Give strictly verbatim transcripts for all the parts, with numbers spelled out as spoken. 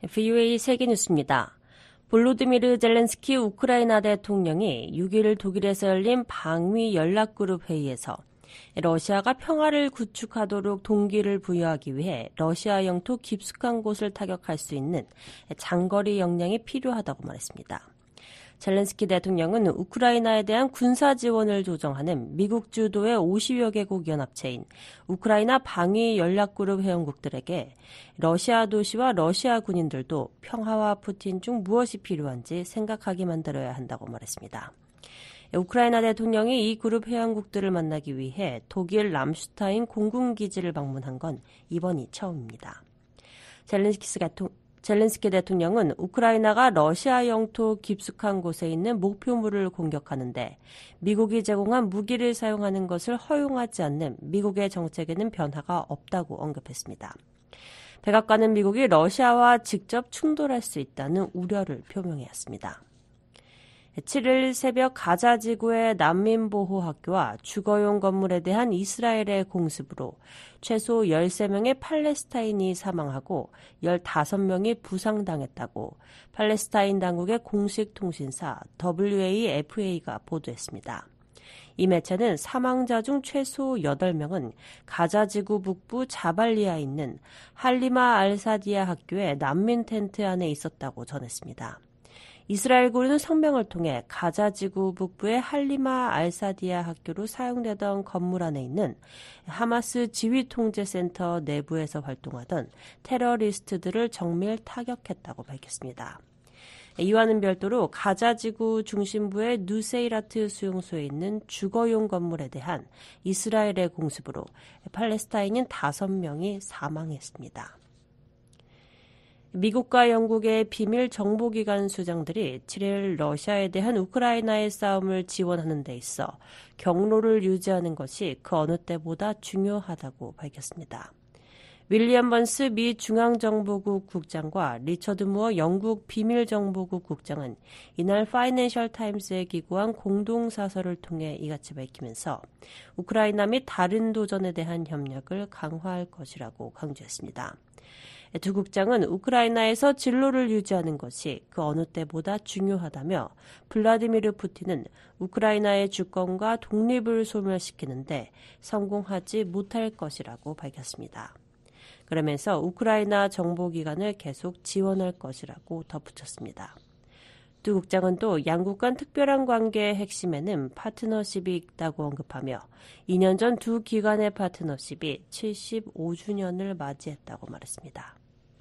브이오에이 세계뉴스입니다. 볼로디미르 젤렌스키 우크라이나 대통령이 육 일 독일에서 열린 방위 연락그룹 회의에서 러시아가 평화를 구축하도록 동기를 부여하기 위해 러시아 영토 깊숙한 곳을 타격할 수 있는 장거리 역량이 필요하다고 말했습니다. 젤렌스키 대통령은 우크라이나에 대한 군사 지원을 조정하는 미국 주도의 오십여 개국 연합체인 우크라이나 방위 연락그룹 회원국들에게 러시아 도시와 러시아 군인들도 평화와 푸틴 중 무엇이 필요한지 생각하게 만들어야 한다고 말했습니다. 우크라이나 대통령이 이 그룹 회원국들을 만나기 위해 독일 람슈타인 공군기지를 방문한 건 이번이 처음입니다. 젤렌스키 대통령 젤렌스키 대통령은 우크라이나가 러시아 영토 깊숙한 곳에 있는 목표물을 공격하는데 미국이 제공한 무기를 사용하는 것을 허용하지 않는 미국의 정책에는 변화가 없다고 언급했습니다. 백악관은 미국이 러시아와 직접 충돌할 수 있다는 우려를 표명했습니다. 칠 일 새벽 가자 지구의 난민보호학교와 주거용 건물에 대한 이스라엘의 공습으로 최소 열세 명의 팔레스타인이 사망하고 열다섯 명이 부상당했다고 팔레스타인 당국의 공식 통신사 더블유에이에프에이가 보도했습니다. 이 매체는 사망자 중 최소 여덟 명은 가자 지구 북부 자발리아에 있는 할리마 알사디아 학교의 난민 텐트 안에 있었다고 전했습니다. 이스라엘군은 성명을 통해 가자 지구 북부의 할리마 알사디아 학교로 사용되던 건물 안에 있는 하마스 지휘통제센터 내부에서 활동하던 테러리스트들을 정밀 타격했다고 밝혔습니다. 이와는 별도로 가자 지구 중심부의 누세이라트 수용소에 있는 주거용 건물에 대한 이스라엘의 공습으로 팔레스타인인 다섯 명이 사망했습니다. 미국과 영국의 비밀 정보기관 수장들이 칠 일 러시아에 대한 우크라이나의 싸움을 지원하는 데 있어 경로를 유지하는 것이 그 어느 때보다 중요하다고 밝혔습니다. 윌리엄 번스 미 중앙정보국 국장과 리처드 무어 영국 비밀정보국 국장은 이날 파이낸셜 타임스에 기고한 공동사설을 통해 이같이 밝히면서 우크라이나 및 다른 도전에 대한 협력을 강화할 것이라고 강조했습니다. 두 국장은 우크라이나에서 진로를 유지하는 것이 그 어느 때보다 중요하다며 블라디미르 푸틴은 우크라이나의 주권과 독립을 소멸시키는데 성공하지 못할 것이라고 밝혔습니다. 그러면서 우크라이나 정보기관을 계속 지원할 것이라고 덧붙였습니다. 두 국장은 또 양국 간 특별한 관계의 핵심에는 파트너십이 있다고 언급하며 이 년 전 두 기관의 파트너십이 칠십오 주년을 맞이했다고 말했습니다.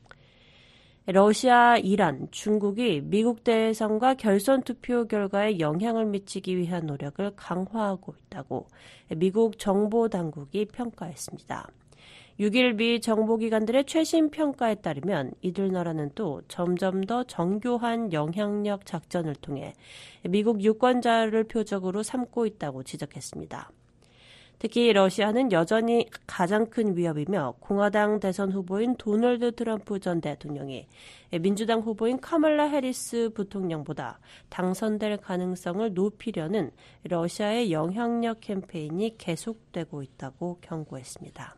러시아, 이란, 중국이 미국 대선과 결선 투표 결과에 영향을 미치기 위한 노력을 강화하고 있다고 미국 정보당국이 평가했습니다. 육 일 미 정보기관들의 최신 평가에 따르면 이들 나라는 또 점점 더 정교한 영향력 작전을 통해 미국 유권자를 표적으로 삼고 있다고 지적했습니다. 특히 러시아는 여전히 가장 큰 위협이며 공화당 대선 후보인 도널드 트럼프 전 대통령이 민주당 후보인 카말라 해리스 부통령보다 당선될 가능성을 높이려는 러시아의 영향력 캠페인이 계속되고 있다고 경고했습니다.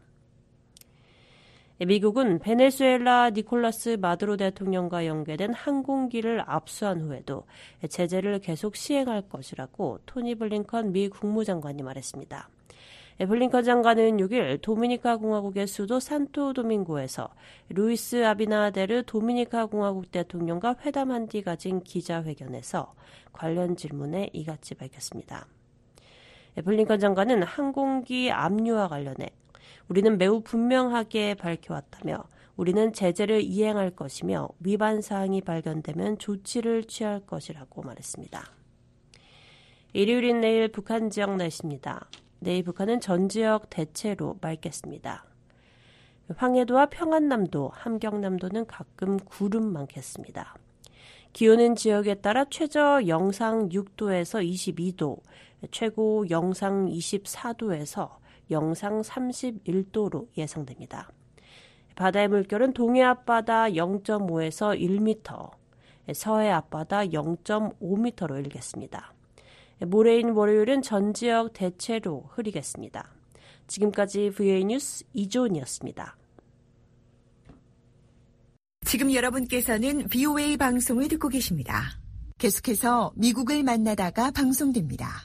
미국은 베네수엘라 니콜라스 마두로 대통령과 연계된 항공기를 압수한 후에도 제재를 계속 시행할 것이라고 토니 블링컨 미 국무장관이 말했습니다. 블링컨 장관은 육 일 도미니카 공화국의 수도 산토도밍고에서 루이스 아비나데르 도미니카 공화국 대통령과 회담한 뒤 가진 기자회견에서 관련 질문에 이같이 밝혔습니다. 블링컨 장관은 항공기 압류와 관련해 우리는 매우 분명하게 밝혀왔다며 우리는 제재를 이행할 것이며 위반 사항이 발견되면 조치를 취할 것이라고 말했습니다. 일요일인 내일 북한 지역 날씨입니다. 내일 북한은 전 지역 대체로 맑겠습니다. 황해도와 평안남도, 함경남도는 가끔 구름 많겠습니다. 기온은 지역에 따라 최저 영상 육 도에서 이십이 도, 최고 영상 이십사 도에서 영상 삼십일 도로 예상됩니다. 바다의 물결은 동해 앞바다 영 점 오에서 일 미터, 서해 앞바다 영 점 오 미터로 일겠습니다. 모레인 월요일은 전 지역 대체로 흐리겠습니다. 지금까지 브이오에이 뉴스 이조은이었습니다. 지금 여러분께서는 브이오에이 방송을 듣고 계십니다. 계속해서 미국을 만나다가 방송됩니다.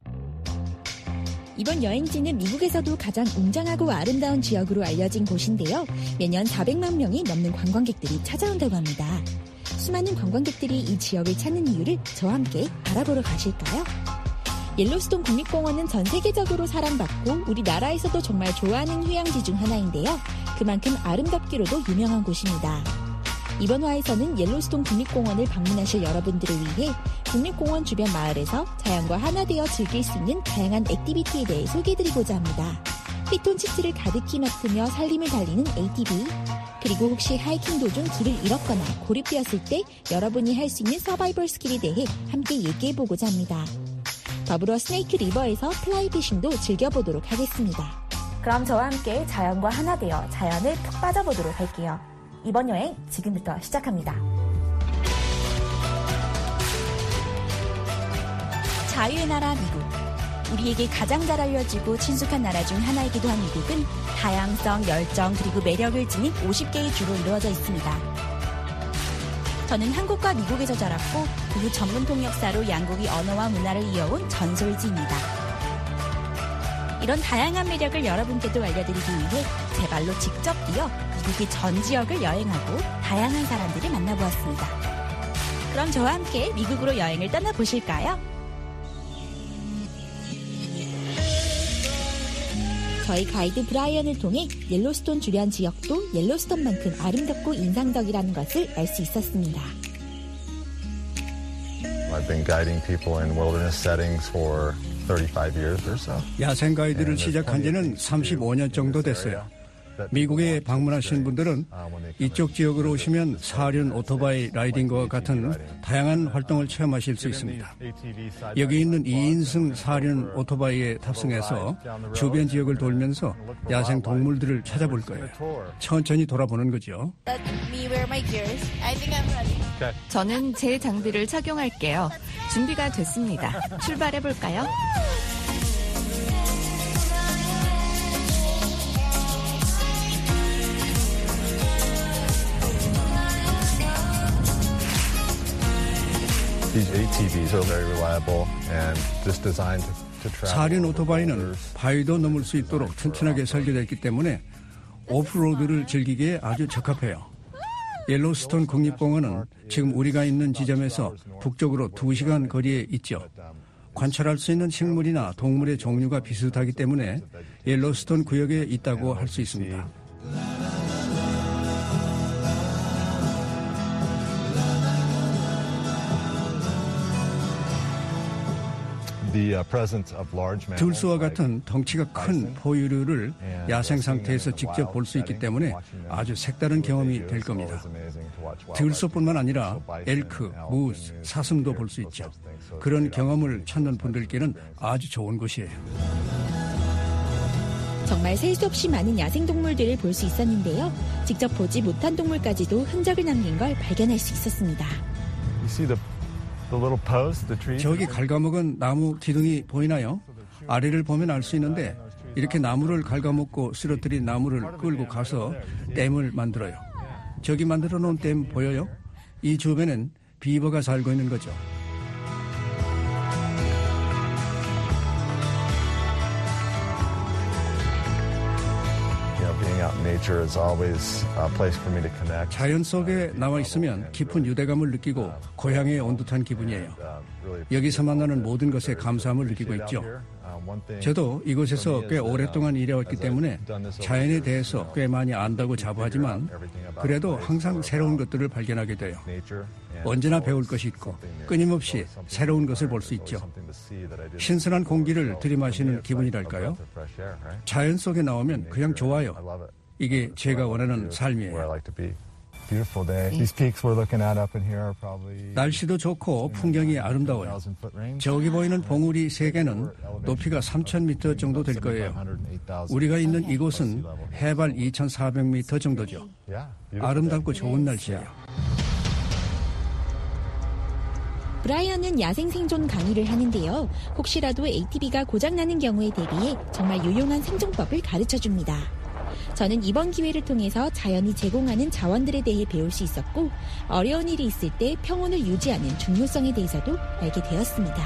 이번 여행지는 미국에서도 가장 웅장하고 아름다운 지역으로 알려진 곳인데요. 매년 사백만 명이 넘는 관광객들이 찾아온다고 합니다. 수많은 관광객들이 이 지역을 찾는 이유를 저와 함께 알아보러 가실까요? 옐로스톤 국립공원은 전 세계적으로 사랑받고 우리나라에서도 정말 좋아하는 휴양지 중 하나인데요. 그만큼 아름답기로도 유명한 곳입니다. 이번 화에서는 옐로스톤 국립공원을 방문하실 여러분들을 위해 국립공원 주변 마을에서 자연과 하나 되어 즐길 수 있는 다양한 액티비티에 대해 소개해드리고자 합니다. 피톤치드를 가득히 맡으며 살림을 달리는 에이티비, 그리고 혹시 하이킹 도중 길을 잃었거나 고립되었을 때 여러분이 할 수 있는 서바이벌 스킬에 대해 함께 얘기해보고자 합니다. 더불어 스네이크 리버에서 플라이 피싱도 즐겨보도록 하겠습니다. 그럼 저와 함께 자연과 하나 되어 자연을 푹 빠져보도록 할게요. 이번 여행 지금부터 시작합니다. 자유의 나라 미국. 우리에게 가장 잘 알려지고 친숙한 나라 중 하나이기도 한 미국은 다양성, 열정, 그리고 매력을 지닌 오십 개의 주로 이루어져 있습니다. 저는 한국과 미국에서 자랐고 그 후 전문 통역사로 양국의 언어와 문화를 이어온 전솔지입니다. 이런 다양한 매력을 여러분께도 알려드리기 위해 제 발로 직접 뛰어 미국의 전 지역을 여행하고 다양한 사람들을 만나보았습니다. 그럼 저와 함께 미국으로 여행을 떠나보실까요? 저희 가이드 브라이언을 통해 옐로스톤 주변 지역도 옐로스톤만큼 아름답고 인상적이라는 것을 알 수 있었습니다. I've been guiding people in wilderness settings for thirty-five years or so. 야생 가이드를 시작한 지는 삼십오 년 정도 됐어요. 미국에 방문하신 분들은 이쪽 지역으로 오시면 사륜 오토바이 라이딩과 같은 다양한 활동을 체험하실 수 있습니다. 여기 있는 이 인승 사륜 오토바이에 탑승해서 주변 지역을 돌면서 야생 동물들을 찾아볼 거예요. 천천히 돌아보는 거죠. 저는 제 장비를 착용할게요. 준비가 됐습니다. 출발해볼까요? These 에이티비s are very reliable and just designed to travel. 사륜 오토바이는 바위도 넘을 수 있도록 튼튼하게 설계됐기 때문에 오프로드를 즐기기에 아주 적합해요. 옐로스톤 국립공원은 지금 우리가 있는 지점에서 북쪽으로 두 시간 거리에 있죠. 관찰할 수 있는 식물이나 동물의 종류가 비슷하기 때문에 옐로스톤 구역에 있다고 할 수 있습니다. 들소와 같은 덩치가 큰 포유류를 야생 상태에서 직접 볼 수 있기 때문에 아주 색다른 경험이 될 겁니다. 들소뿐만 아니라 엘크, 무스, 사슴도 볼 수 있죠. 그런 경험을 찾는 분들께는 아주 좋은 곳이에요. 정말 셀 수 없이 많은 야생동물들을 볼 수 있었는데요. 직접 보지 못한 동물까지도 흔적을 남긴 걸 발견할 수 있었습니다. 저기 갉아먹은 나무 기둥이 보이나요? 아래를 보면 알 수 있는데 이렇게 나무를 갉아먹고 쓰러뜨린 나무를 끌고 가서 댐을 만들어요. 저기 만들어 놓은 댐 보여요? 이 주변엔 비버가 살고 있는 거죠. 자연 속에 나와 있으면 깊은 유대감을 느끼고 고향에 온 듯한 기분이에요. 여기서 만나는 모든 것에 감사함을 느끼고 있죠. 저도 이곳에서 꽤 오랫동안 일해왔기 때문에 자연에 대해서 꽤 많이 안다고 자부하지만 그래도 항상 새로운 것들을 발견하게 돼요. 언제나 배울 것이 있고 끊임없이 새로운 것을 볼 수 있죠. 신선한 공기를 들이마시는 기분이랄까요? 자연 속에 나오면 그냥 좋아요. 이게 제가 원하는 삶이에요. 날씨도 좋고 풍경이 아름다워요. 저기 보이는 봉우리 세 개는 높이가 삼천 미터 정도 될 거예요. 우리가 있는 이곳은 해발 이천사백 미터 정도죠. 아름답고 좋은 날씨예요. 브라이언은 야생 생존 강의를 하는데요. 혹시라도 에이티비가 고장나는 경우에 대비해 정말 유용한 생존법을 가르쳐줍니다. 저는 이번 기회를 통해서 자연이 제공하는 자원들에 대해 배울 수 있었고 어려운 일이 있을 때 평온을 유지하는 중요성에 대해서도 알게 되었습니다.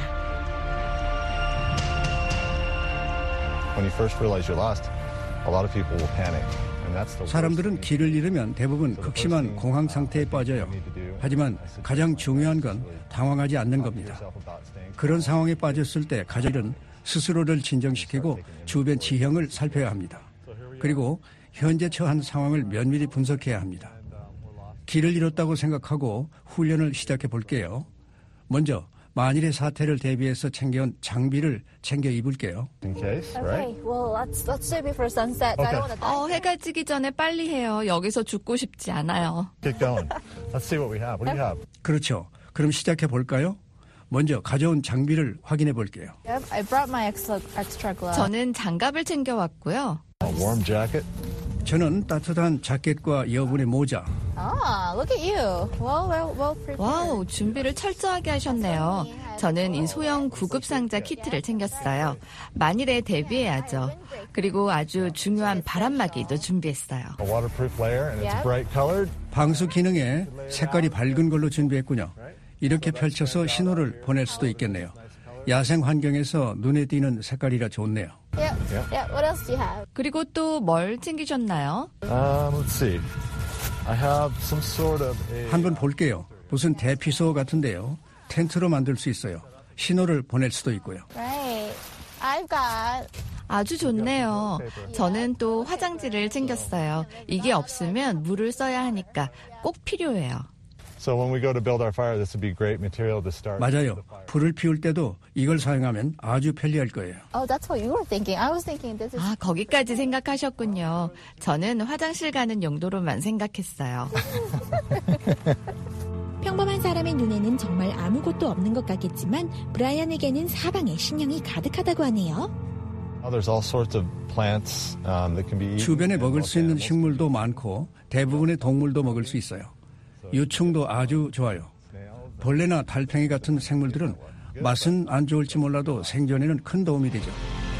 When you first realize you're lost, a lot of people will panic. 사람들은 길을 잃으면 대부분 극심한 공황 상태에 빠져요. 하지만 가장 중요한 건 당황하지 않는 겁니다. 그런 상황에 빠졌을 때 가족은 스스로를 진정시키고 주변 지형을 살펴야 합니다. 그리고 현재 처한 상황을 면밀히 분석해야 합니다. 길을 잃었다고 생각하고 훈련을 시작해 볼게요. 먼저 만일의 사태를 대비해서 챙겨온 장비를 챙겨 입을게요. In case, right? Okay, well, let's let's do it before sunset. I don't want to 어, 해가 지기 전에 빨리 해요. 여기서 죽고 싶지 않아요. Get going. Let's see what we have. What do you have? 그렇죠. 그럼 시작해 볼까요? 먼저 가져온 장비를 확인해 볼게요. Yep, I brought my extra extra gloves. 저는 장갑을 챙겨왔고요. A warm jacket. 저는 따뜻한 자켓과 여분의 모자, Ah, look at you. Well, well, well prepared. 와우, 준비를 철저하게 하셨네요. 저는 이 소형 구급상자 키트를 챙겼어요. 만일에 대비해야죠. 그리고 아주 중요한 바람막이도 준비했어요. A waterproof layer, and it's Yeah. bright colored. 방수 기능에 색깔이 밝은 걸로 준비했군요. 이렇게 펼쳐서 신호를 보낼 수도 있겠네요. 야생 환경에서 눈에 띄는 색깔이라 좋네요. Yep. Yeah. What else do you have? 그리고 또 뭘 챙기셨나요? Um, let's see. I have some sort of a. 한번 볼게요. 무슨 대피소 같은데요. 텐트로 만들 수 있어요. 신호를 보낼 수도 있고요. Right. I've got. 아주 좋네요. 저는 또 화장지를 챙겼어요. 이게 없으면 물을 써야 하니까 꼭 필요해요. So when we go to build our fire, this would be great material to start. 맞아요. 불을 피울 때도 이걸 사용하면 아주 편리할 거예요. Oh, that's what you were thinking. I was thinking this is. 아, 거기까지 생각하셨군요. 저는 화장실 가는 용도로만 생각했어요. 평범한 사람의 눈에는 정말 아무것도 없는 것 같겠지만 브라이언에게는 사방에 신령이 가득하다고 하네요. Oh, there's all sorts of plants um, that can be eaten. 주변에 and 먹을 most 수 있는 animals. 식물도 많고 대부분의 동물도 먹을 수 있어요. 유충도 아주 좋아요. 벌레나 달팽이 같은 생물들은 맛은 안 좋을지 몰라도 생존에는 큰 도움이 되죠.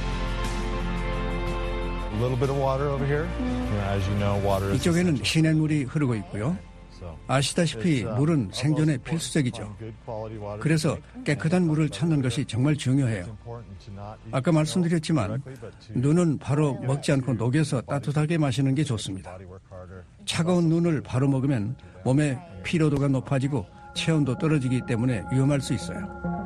A little bit of water over here. You know, as you know, water is 이쪽에는 essential. 시냇물이 흐르고 있고요. 아시다시피 물은 생존에 필수적이죠. 그래서 깨끗한 물을 찾는 것이 정말 중요해요. 아까 말씀드렸지만 눈은 바로 먹지 않고 녹여서 따뜻하게 마시는 게 좋습니다. 차가운 눈을 바로 먹으면 몸의 피로도가 높아지고 체온도 떨어지기 때문에 위험할 수 있어요.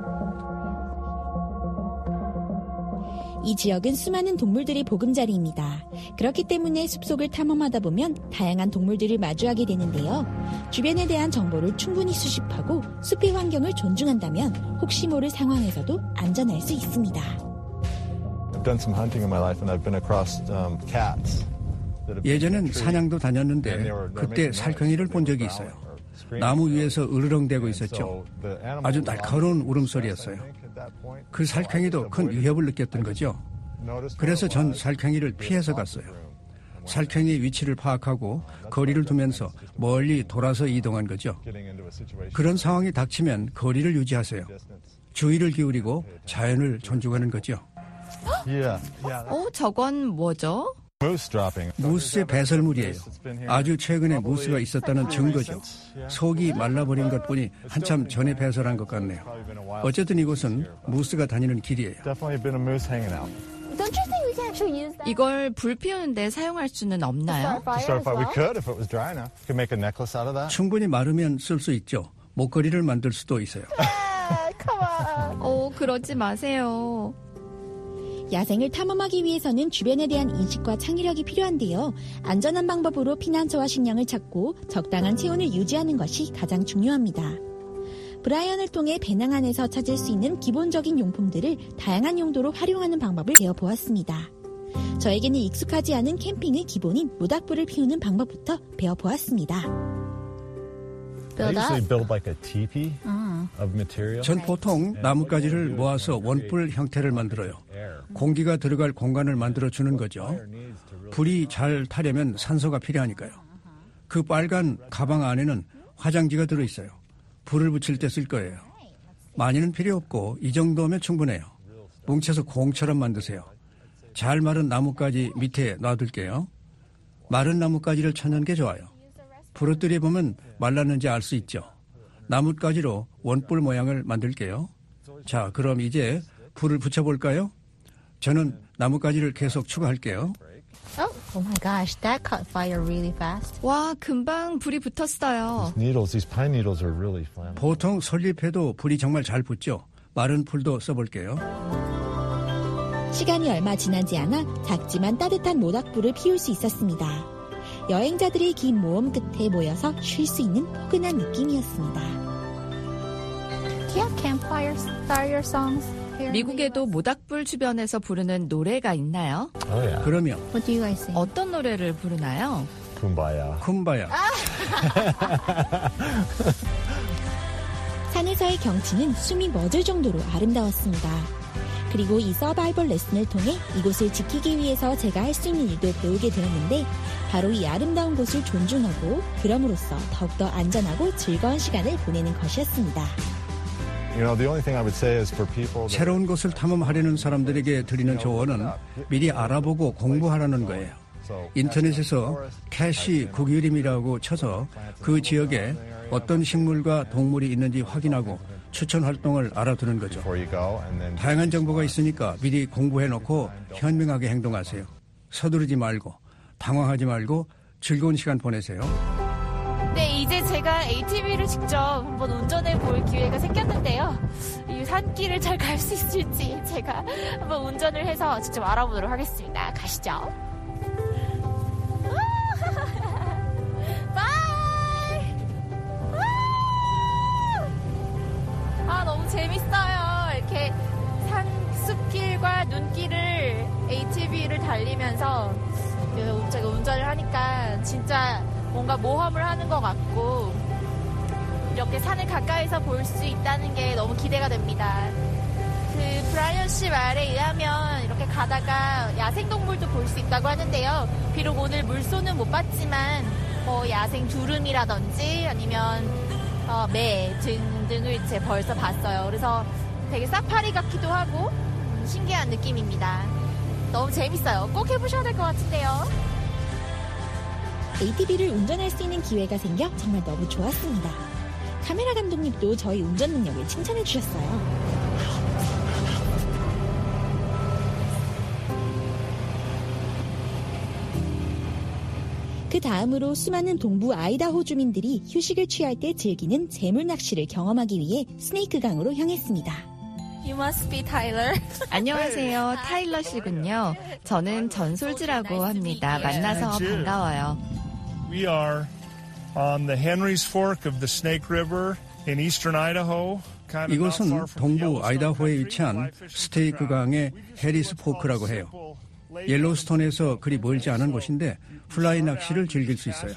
이 지역은 수많은 동물들의 보금자리입니다. 그렇기 때문에 숲속을 탐험하다 보면 다양한 동물들을 마주하게 되는데요. 주변에 대한 정보를 충분히 수집하고 숲의 환경을 존중한다면 혹시 모를 상황에서도 안전할 수 있습니다. I've done some hunting in my life, and I've been across um, cats. that have been 예전엔 in a tree. 사냥도 다녔는데 그때 살쾡이를 본 적이 있어요. 나무 위에서 으르렁대고 있었죠. 아주 날카로운 울음소리였어요. 그 살쾡이도 큰 위협을 느꼈던 거죠. 그래서 전 살쾡이를 피해서 갔어요. 살쾡이의 위치를 파악하고 거리를 두면서 멀리 돌아서 이동한 거죠. 그런 상황이 닥치면 거리를 유지하세요. 주의를 기울이고 자연을 존중하는 거죠. Yeah, yeah. 어, 저건 뭐죠? Moose dropping. 무스의 배설물이에요. 아주 최근에 무스가 있었다는 증거죠. 속이 말라버린 것뿐이 한참 전에 배설한 것 같네요. 어쨌든 이곳은 무스가 다니는 길이에요. Definitely been a moose hanging out. Don't you think we can actually use that 이걸 불 피우는데 사용할 수는 to 없나요? start a To start a fire fire, we as well? could if it was dry enough. Could make a necklace out of that. 충분히 마르면 쓸 수 있죠. 목걸이를 만들 수도 있어요. Yeah, come on. 어, 그러지 마세요. 야생을 탐험하기 위해서는 주변에 대한 인식과 창의력이 필요한데요. 안전한 방법으로 피난처와 식량을 찾고 적당한 체온을 유지하는 것이 가장 중요합니다. 브라이언을 통해 배낭 안에서 찾을 수 있는 기본적인 용품들을 다양한 용도로 활용하는 방법을 배워보았습니다. 저에게는 익숙하지 않은 캠핑의 기본인 모닥불을 피우는 방법부터 배워보았습니다. I Build usually up. build like a teepee of material. 전 보통 나뭇가지를 모아서 원뿔 형태를 만들어요. 공기가 들어갈 공간을 만들어주는 거죠. 불이 잘 타려면 산소가 필요하니까요. 그 빨간 가방 안에는 화장지가 들어있어요. 불을 붙일 때 쓸 거예요. 많이는 필요 없고 이 정도면 충분해요. 뭉쳐서 공처럼 만드세요. 잘 마른 나뭇가지 밑에 놔둘게요. 마른 나뭇가지를 찾는 게 좋아요. 부러뜨려 보면 말랐는지 알 수 있죠. 나뭇가지로 원뿔 모양을 만들게요. 자, 그럼 이제 불을 붙여볼까요? 저는 나뭇가지를 계속 추가할게요. Oh, oh my gosh, that caught fire really fast. 와, 금방 불이 붙었어요. Needles, these pine needles are really flammable. 보통 설립해도 불이 정말 잘 붙죠. 마른 풀도 써볼게요. 시간이 얼마 지나지 않아 작지만 따뜻한 모닥불을 피울 수 있었습니다. 여행자들이 긴 모험 끝에 모여서 쉴 수 있는 포근한 느낌이었습니다. Do you have campfire fire songs? here? 미국에도 모닥불 주변에서 부르는 노래가 있나요? Oh yeah. 그러면 What do you guys sing? 어떤 노래를 부르나요? Kumbaya. 쿰바야. 산에서의 경치는 숨이 멎을 정도로 아름다웠습니다. 그리고 이 서바이벌 레슨을 통해 이곳을 지키기 위해서 제가 할 수 있는 일도 배우게 되었는데 바로 이 아름다운 곳을 존중하고 그럼으로써 더욱더 안전하고 즐거운 시간을 보내는 것이었습니다. You know, the only thing I would say is for people that 새로운 곳을 탐험하려는 사람들에게 드리는 조언은 미리 알아보고 공부하라는 거예요. 인터넷에서 캐시 국유림이라고 쳐서 그 지역에 어떤 식물과 동물이 있는지 확인하고 추천 활동을 알아두는 거죠. before you go and then 다양한 정보가 있으니까 미리 공부해놓고 현명하게 행동하세요. 서두르지 말고 당황하지 말고 즐거운 시간 보내세요. 네, 이제 제가 에이티브이를 직접 한번 운전해 볼 기회가 생겼는데요. 이 산길을 잘 갈 수 있을지 제가 한번 운전을 해서 직접 알아보도록 하겠습니다. 가시죠. 바이! 아, 너무 재밌어요. 이렇게 산, 숲길과 눈길을 에이티브이를 달리면서 제가 운전을 하니까 진짜 뭔가 모험을 하는 것 같고 이렇게 산을 가까이서 볼 수 있다는 게 너무 기대가 됩니다. 그 브라이언 씨 말에 의하면 이렇게 가다가 야생동물도 볼 수 있다고 하는데요. 비록 오늘 물소는 못 봤지만 뭐 야생 두루미라든지 아니면 어, 매 등등을 이제 벌써 봤어요. 그래서 되게 사파리 같기도 하고 음, 신기한 느낌입니다. 너무 재밌어요. 꼭 해보셔야 될 것 같은데요. 에이티브이를 운전할 수 있는 기회가 생겨 정말 너무 좋았습니다. 카메라 감독님도 저희 운전 능력을 칭찬해 주셨어요. 그 다음으로 수많은 동부 아이다호 주민들이 휴식을 취할 때 즐기는 재물 낚시를 경험하기 위해 스네이크 강으로 향했습니다. You must be Tyler. 안녕하세요. 타일러 씨군요. 저는 전솔지라고 합니다. 만나서 반가워요. We are on the Henry's Fork of the Snake River in eastern Idaho. 이곳은 동부 아이다호에 위치한 스테이크 강의 해리스 포크라고 해요. 옐로우스톤에서 그리 멀지 않은 곳인데 플라이 낚시를 즐길 수 있어요.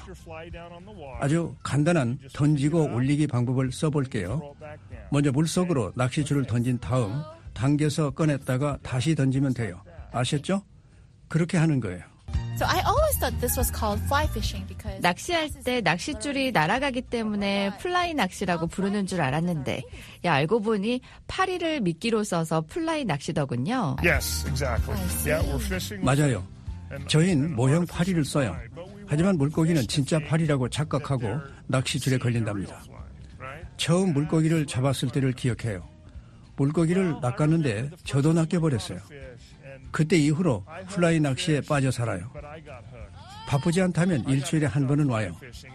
아주 간단한 던지고 올리기 방법을 써볼게요. 먼저 물속으로 낚시줄을 던진 다음 당겨서 꺼냈다가 다시 던지면 돼요. 아셨죠? 그렇게 하는 거예요. So I always thought this was called fly fishing because 낚시할 때 낚싯줄이 날아가기 때문에 플라이 낚시라고 부르는 줄 알았는데 야, 알고 보니 파리를 미끼로 써서 플라이 낚시더군요. Yes, exactly. Yeah, we're fishing. 맞아요. 저희는 모형 파리를 써요. 하지만 물고기는 진짜 파리라고 착각하고 낚시줄에 걸린답니다. 처음 물고기를 잡았을 때를 기억해요. 물고기를 낚았는데 저도 낚여버렸어요. 그때 이후로 플라이 낚시에 빠져 살아요. 바쁘지 않다면 일주일에 한 번은 와요.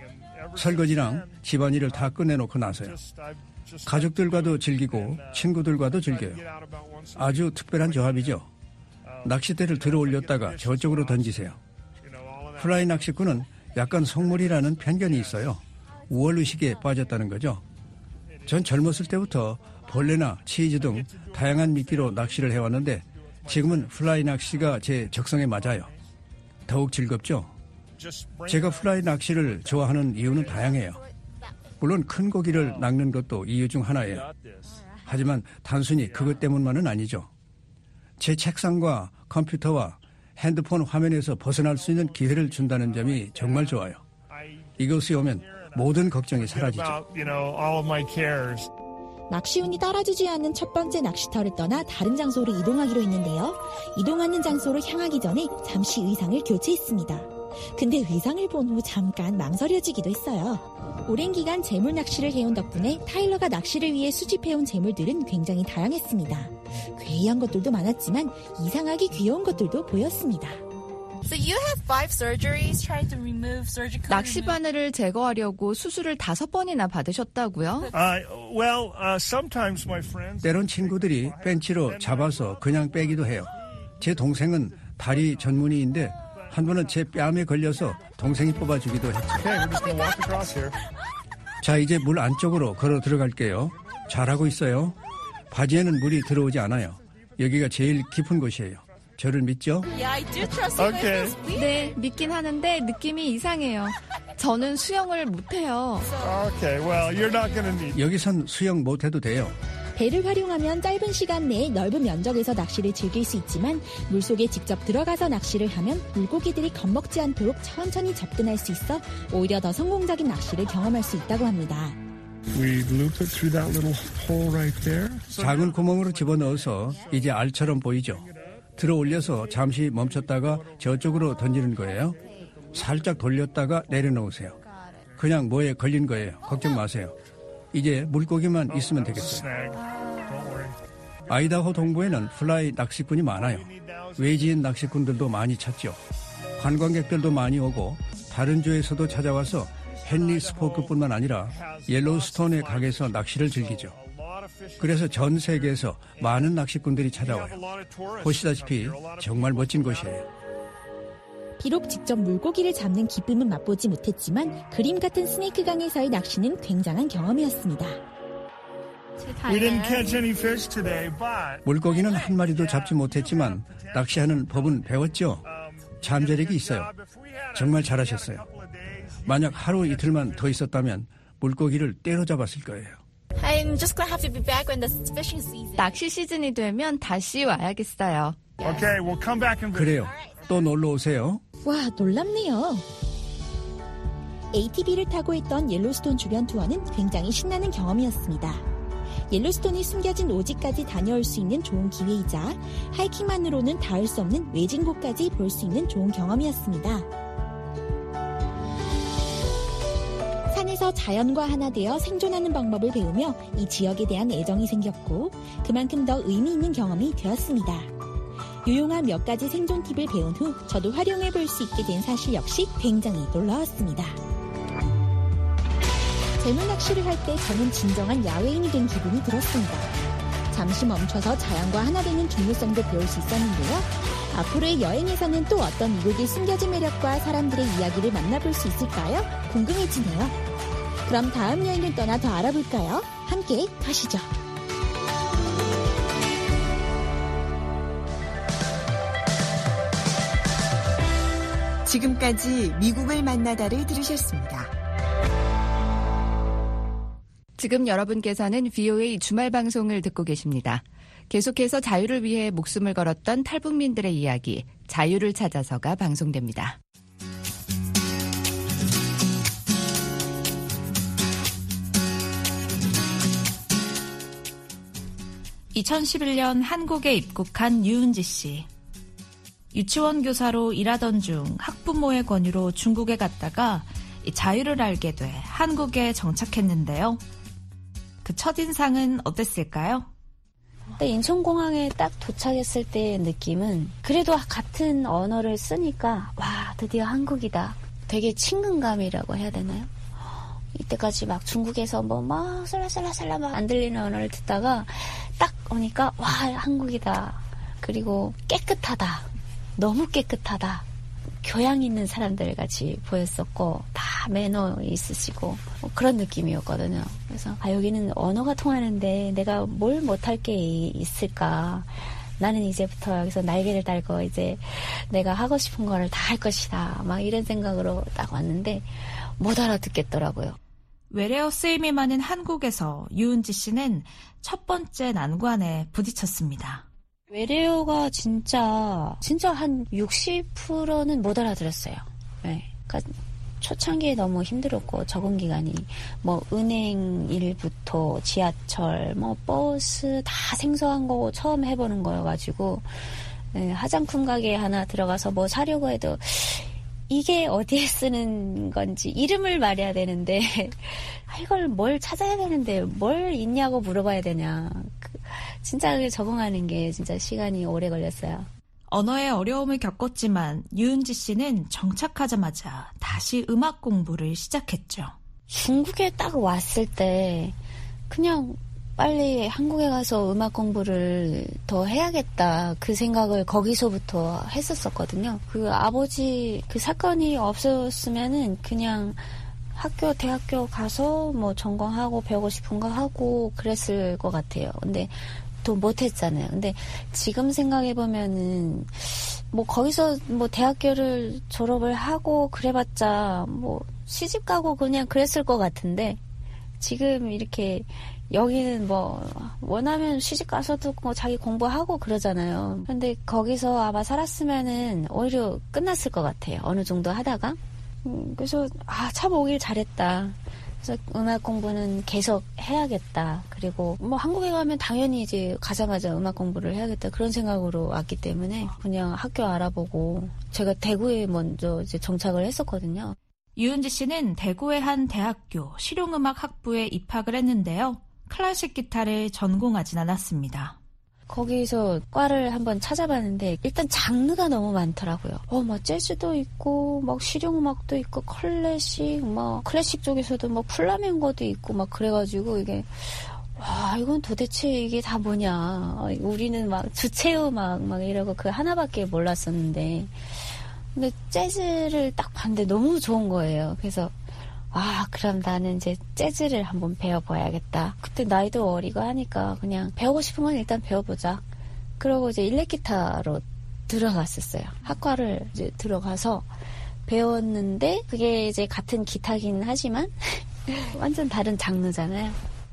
설거지랑 집안일을 다 끝내놓고 나서요. 가족들과도 즐기고 친구들과도 즐겨요. 아주 특별한 조합이죠. 낚싯대를 들어 올렸다가 저쪽으로 던지세요. 플라이 낚시꾼은 약간 속물이라는 편견이 있어요. 우월의식에 빠졌다는 거죠. 전 젊었을 때부터 벌레나 치즈 등 다양한 미끼로 낚시를 해왔는데 지금은 플라이 낚시가 제 적성에 맞아요. 더욱 즐겁죠? 제가 플라이 낚시를 좋아하는 이유는 다양해요. 물론 큰 고기를 낚는 것도 이유 중 하나예요. 하지만 단순히 그것 때문만은 아니죠. 제 책상과 컴퓨터와 핸드폰 화면에서 벗어날 수 있는 기회를 준다는 점이 정말 좋아요. 이곳에 오면 모든 걱정이 사라지죠. 낚시운이 따라주지 않는 첫 번째 낚시터를 떠나 다른 장소로 이동하기로 했는데요. 이동하는 장소로 향하기 전에 잠시 의상을 교체했습니다. 근데 의상을 본 후 잠깐 망설여지기도 했어요. 오랜 기간 재물 낚시를 해온 덕분에 타일러가 낚시를 위해 수집해온 재물들은 굉장히 다양했습니다. 괴이한 것들도 많았지만 이상하게 귀여운 것들도 보였습니다. So you have five surgeries trying to remove surgical. 낚시 바늘을 제거하려고 수술을 다섯 번이나 받으셨다고요? Uh, well, uh, sometimes my friends. 때론 친구들이 벤치로 잡아서 그냥 빼기도 해요. 제 동생은 다리 전문의인데 한 번은 제 뺨에 걸려서 동생이 뽑아주기도 했죠. Okay, we're just gonna walk across here. 자, 이제 물 안쪽으로 걸어 들어갈게요. 잘하고 있어요. 바지에는 물이 들어오지 않아요. 여기가 제일 깊은 곳이에요. 저를 믿죠? Yeah, I do trust you. Okay. 네, 믿긴 하는데 느낌이 이상해요. 저는 수영을 못해요. Okay, well, you're not gonna need. 여기선 수영 못해도 돼요. 배를 활용하면 짧은 시간 내에 넓은 면적에서 낚시를 즐길 수 있지만 물속에 직접 들어가서 낚시를 하면 물고기들이 겁먹지 않도록 천천히 접근할 수 있어 오히려 더 성공적인 낚시를 경험할 수 있다고 합니다. We loop it through that little hole right there. 작은 구멍으로 집어넣어서 이제 알처럼 보이죠? 들어 올려서 잠시 멈췄다가 저쪽으로 던지는 거예요. 살짝 돌렸다가 내려놓으세요. 그냥 뭐에 걸린 거예요. 걱정 마세요. 이제 물고기만 있으면 되겠어요. 아이다호 동부에는 플라이 낚시꾼이 많아요. 외지인 낚시꾼들도 많이 찾죠. 관광객들도 많이 오고 다른 주에서도 찾아와서 헨리 스포크뿐만 아니라 옐로우스톤의 각에서 낚시를 즐기죠. 그래서 전 세계에서 많은 낚시꾼들이 찾아와요. 보시다시피 정말 멋진 곳이에요. 비록 직접 물고기를 잡는 기쁨은 맛보지 못했지만 그림 같은 스네이크 강에서의 낚시는 굉장한 경험이었습니다. We didn't catch any fish today, but 물고기는 한 마리도 잡지 못했지만 낚시하는 법은 배웠죠. 잠재력이 있어요. 정말 잘하셨어요. 만약 하루 이틀만 더 있었다면 물고기를 때려잡았을 거예요. I'm just gonna have to be back when the fishing season. 낚시 시즌이 되면 다시 와야겠어요. okay, we'll come back and. 그래요. 또 놀러 오세요. 와, 놀랍네요. 에이티비를 타고 했던 옐로스톤 주변 투어는 굉장히 신나는 경험이었습니다. 옐로스톤이 숨겨진 오지까지 다녀올 수 있는 좋은 기회이자 하이킹만으로는 닿을 수 없는 외진 곳까지 볼 수 있는 좋은 경험이었습니다. 산에서 자연과 하나 되어 생존하는 방법을 배우며 이 지역에 대한 애정이 생겼고 그만큼 더 의미 있는 경험이 되었습니다. 유용한 몇 가지 생존 팁을 배운 후 저도 활용해 볼 수 있게 된 사실 역시 굉장히 놀라웠습니다. 재물 낚시를 할 때 저는 진정한 야외인이 된 기분이 들었습니다. 잠시 멈춰서 자연과 하나 되는 중요성도 배울 수 있었는데요. 앞으로의 여행에서는 또 어떤 미국의 숨겨진 매력과 사람들의 이야기를 만나볼 수 있을까요? 궁금해지네요. 그럼 다음 여행을 떠나 더 알아볼까요? 함께 가시죠. 지금까지 미국을 만나다를 들으셨습니다. 지금 여러분께서는 브이오에이 주말 방송을 듣고 계십니다. 계속해서 자유를 위해 목숨을 걸었던 탈북민들의 이야기, 자유를 찾아서가 방송됩니다. 이천십일 년 한국에 입국한 유은지 씨. 유치원 교사로 일하던 중 학부모의 권유로 중국에 갔다가 자유를 알게 돼 한국에 정착했는데요. 그 첫인상은 어땠을까요? 인천공항에 딱 도착했을 때의 느낌은 그래도 같은 언어를 쓰니까 와 드디어 한국이다. 되게 친근감이라고 해야 되나요? 이때까지 막 중국에서 뭐 막 살라살라살라 막 안 들리는 언어를 듣다가 딱 오니까 와 한국이다. 그리고 깨끗하다. 너무 깨끗하다. 교양 있는 사람들 같이 보였었고 다 매너 있으시고 뭐 그런 느낌이었거든요. 그래서 아 여기는 언어가 통하는데 내가 뭘 못할 게 있을까. 나는 이제부터 여기서 날개를 달고 이제 내가 하고 싶은 거를 다 할 것이다. 막 이런 생각으로 딱 왔는데 못 알아듣겠더라고요. 외래어 쓰임이 많은 한국에서 유은지 씨는 첫 번째 난관에 부딪혔습니다. 외래어가 진짜 진짜 한 육십 퍼센트는 못 알아들었어요. 네. 그러니까 초창기에 너무 힘들었고 적응 기간이 뭐 은행 일부터 지하철 뭐 버스 다 생소한 거고 처음 해보는 거여가지고 네, 화장품 가게 하나 들어가서 뭐 사려고 해도 이게 어디에 쓰는 건지 이름을 말해야 되는데 이걸 뭘 찾아야 되는데 뭘 있냐고 물어봐야 되냐. 진짜 그게 적응하는 게 진짜 시간이 오래 걸렸어요. 언어의 어려움을 겪었지만 유은지 씨는 정착하자마자 다시 음악 공부를 시작했죠. 중국에 딱 왔을 때 그냥 빨리 한국에 가서 음악 공부를 더 해야겠다. 그 생각을 거기서부터 했었었거든요. 그 아버지 그 사건이 없었으면은 그냥 학교, 대학교 가서 뭐 전공하고 배우고 싶은 거 하고 그랬을 것 같아요. 근데 또 못했잖아요. 근데 지금 생각해보면은 뭐 거기서 뭐 대학교를 졸업을 하고 그래봤자 뭐 시집 가고 그냥 그랬을 것 같은데 지금 이렇게 여기는 뭐 원하면 시집 가서도 뭐 자기 공부하고 그러잖아요. 근데 거기서 아마 살았으면은 오히려 끝났을 것 같아요. 어느 정도 하다가. 음, 그래서 아, 참 오길 잘했다. 그래서 음악 공부는 계속 해야겠다. 그리고 뭐 한국에 가면 당연히 이제 가자마자 음악 공부를 해야겠다. 그런 생각으로 왔기 때문에 그냥 학교 알아보고 제가 대구에 먼저 이제 정착을 했었거든요. 유은지 씨는 대구의 한 대학교 실용음악 학부에 입학을 했는데요. 클래식 기타를 전공하진 않았습니다. 거기서 과를 한번 찾아봤는데 일단 장르가 너무 많더라고요. 어, 막 재즈도 있고 막 실용음악도 있고 클래식, 막 클래식 쪽에서도 막 플라멩고도 있고 막 그래가지고 이게 와, 이건 도대체 이게 다 뭐냐. 우리는 막 주체음악 막 이러고 그 하나밖에 몰랐었는데 근데 재즈를 딱 봤는데 너무 좋은 거예요. 그래서 아, 그럼 나는 이제 재즈를 한번 배워봐야겠다. 그때 나이도 어리고 하니까 그냥 배우고 싶은 건 일단 배워보자. 그러고 이제 일렉기타로 들어갔었어요. 학과를 이제 들어가서 배웠는데 그게 이제 같은 기타긴 하지만 완전 다른 장르잖아요.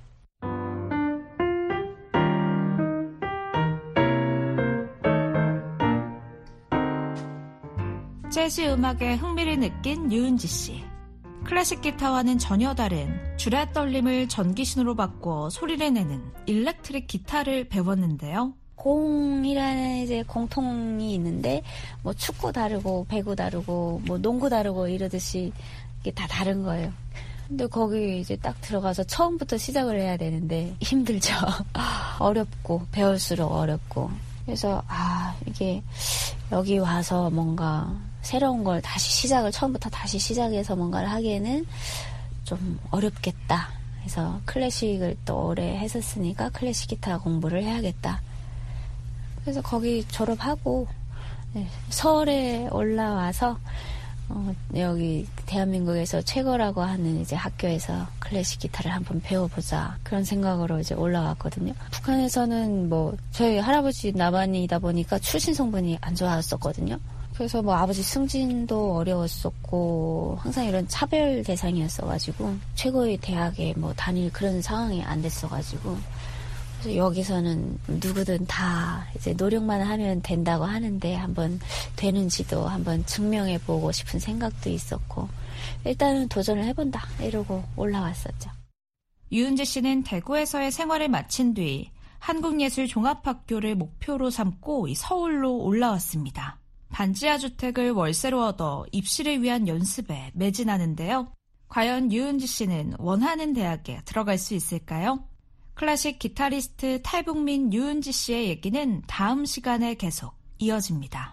재즈 음악에 흥미를 느낀 유은지 씨. 클래식 기타와는 전혀 다른 줄의 떨림을 전기신호로 바꿔 소리를 내는 일렉트릭 기타를 배웠는데요. 공이라는 이제 공통이 있는데 뭐 축구 다르고 배구 다르고 뭐 농구 다르고 이러듯이 이게 다 다른 거예요. 근데 거기 이제 딱 들어가서 처음부터 시작을 해야 되는데 힘들죠. 어렵고 배울수록 어렵고. 그래서 아, 이게 여기 와서 뭔가 새로운 걸 다시 시작을 처음부터 다시 시작해서 뭔가를 하기에는 좀 어렵겠다. 그래서 클래식을 또 오래 했었으니까 클래식 기타 공부를 해야겠다. 그래서 거기 졸업하고 서울에 올라와서 어, 여기 대한민국에서 최고라고 하는 이제 학교에서 클래식 기타를 한번 배워보자 그런 생각으로 이제 올라왔거든요. 북한에서는 뭐 저희 할아버지 남한이다 보니까 출신 성분이 안 좋았었거든요. 그래서 뭐 아버지 승진도 어려웠었고 항상 이런 차별 대상이었어가지고 최고의 대학에 뭐 다닐 그런 상황이 안 됐어가지고 그래서 여기서는 누구든 다 이제 노력만 하면 된다고 하는데 한번 되는지도 한번 증명해보고 싶은 생각도 있었고 일단은 도전을 해본다 이러고 올라왔었죠. 유은지 씨는 대구에서의 생활을 마친 뒤 한국예술종합학교를 목표로 삼고 서울로 올라왔습니다. 반지하 주택을 월세로 얻어 입시를 위한 연습에 매진하는데요. 과연 유은지 씨는 원하는 대학에 들어갈 수 있을까요? 클래식 기타리스트 탈북민 유은지 씨의 얘기는 다음 시간에 계속 이어집니다.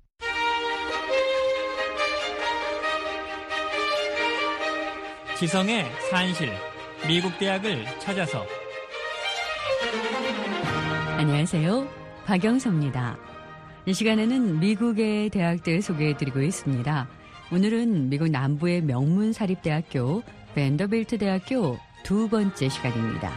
지성의 산실, 미국 대학을 찾아서. 안녕하세요. 박영서입니다. 이 시간에는 미국의 대학들 소개해드리고 있습니다. 오늘은 미국 남부의 명문 사립대학교 밴더빌트 대학교 두 번째 시간입니다.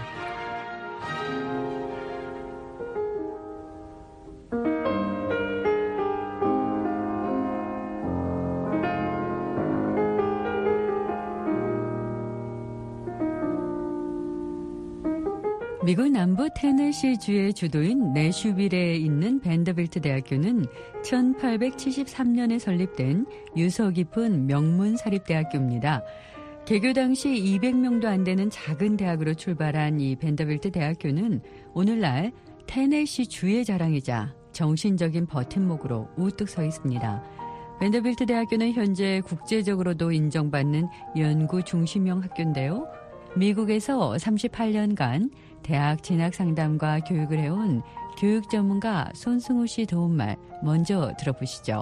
미국 남부 테네시주의 주도인 내슈빌에 있는 밴더빌트 대학교는 천팔백칠십삼 년에 설립된 유서 깊은 명문 사립대학교입니다. 개교 당시 이백 명도 안 되는 작은 대학으로 출발한 이 밴더빌트 대학교는 오늘날 테네시주의 자랑이자 정신적인 버팀목으로 우뚝 서 있습니다. 벤더빌트 대학교는 현재 국제적으로도 인정받는 연구 중심형 학교인데요. 미국에서 삼십팔 년간 대학 진학 상담과 교육을 해온 교육 전문가 손승우 씨 도움말 먼저 들어보시죠.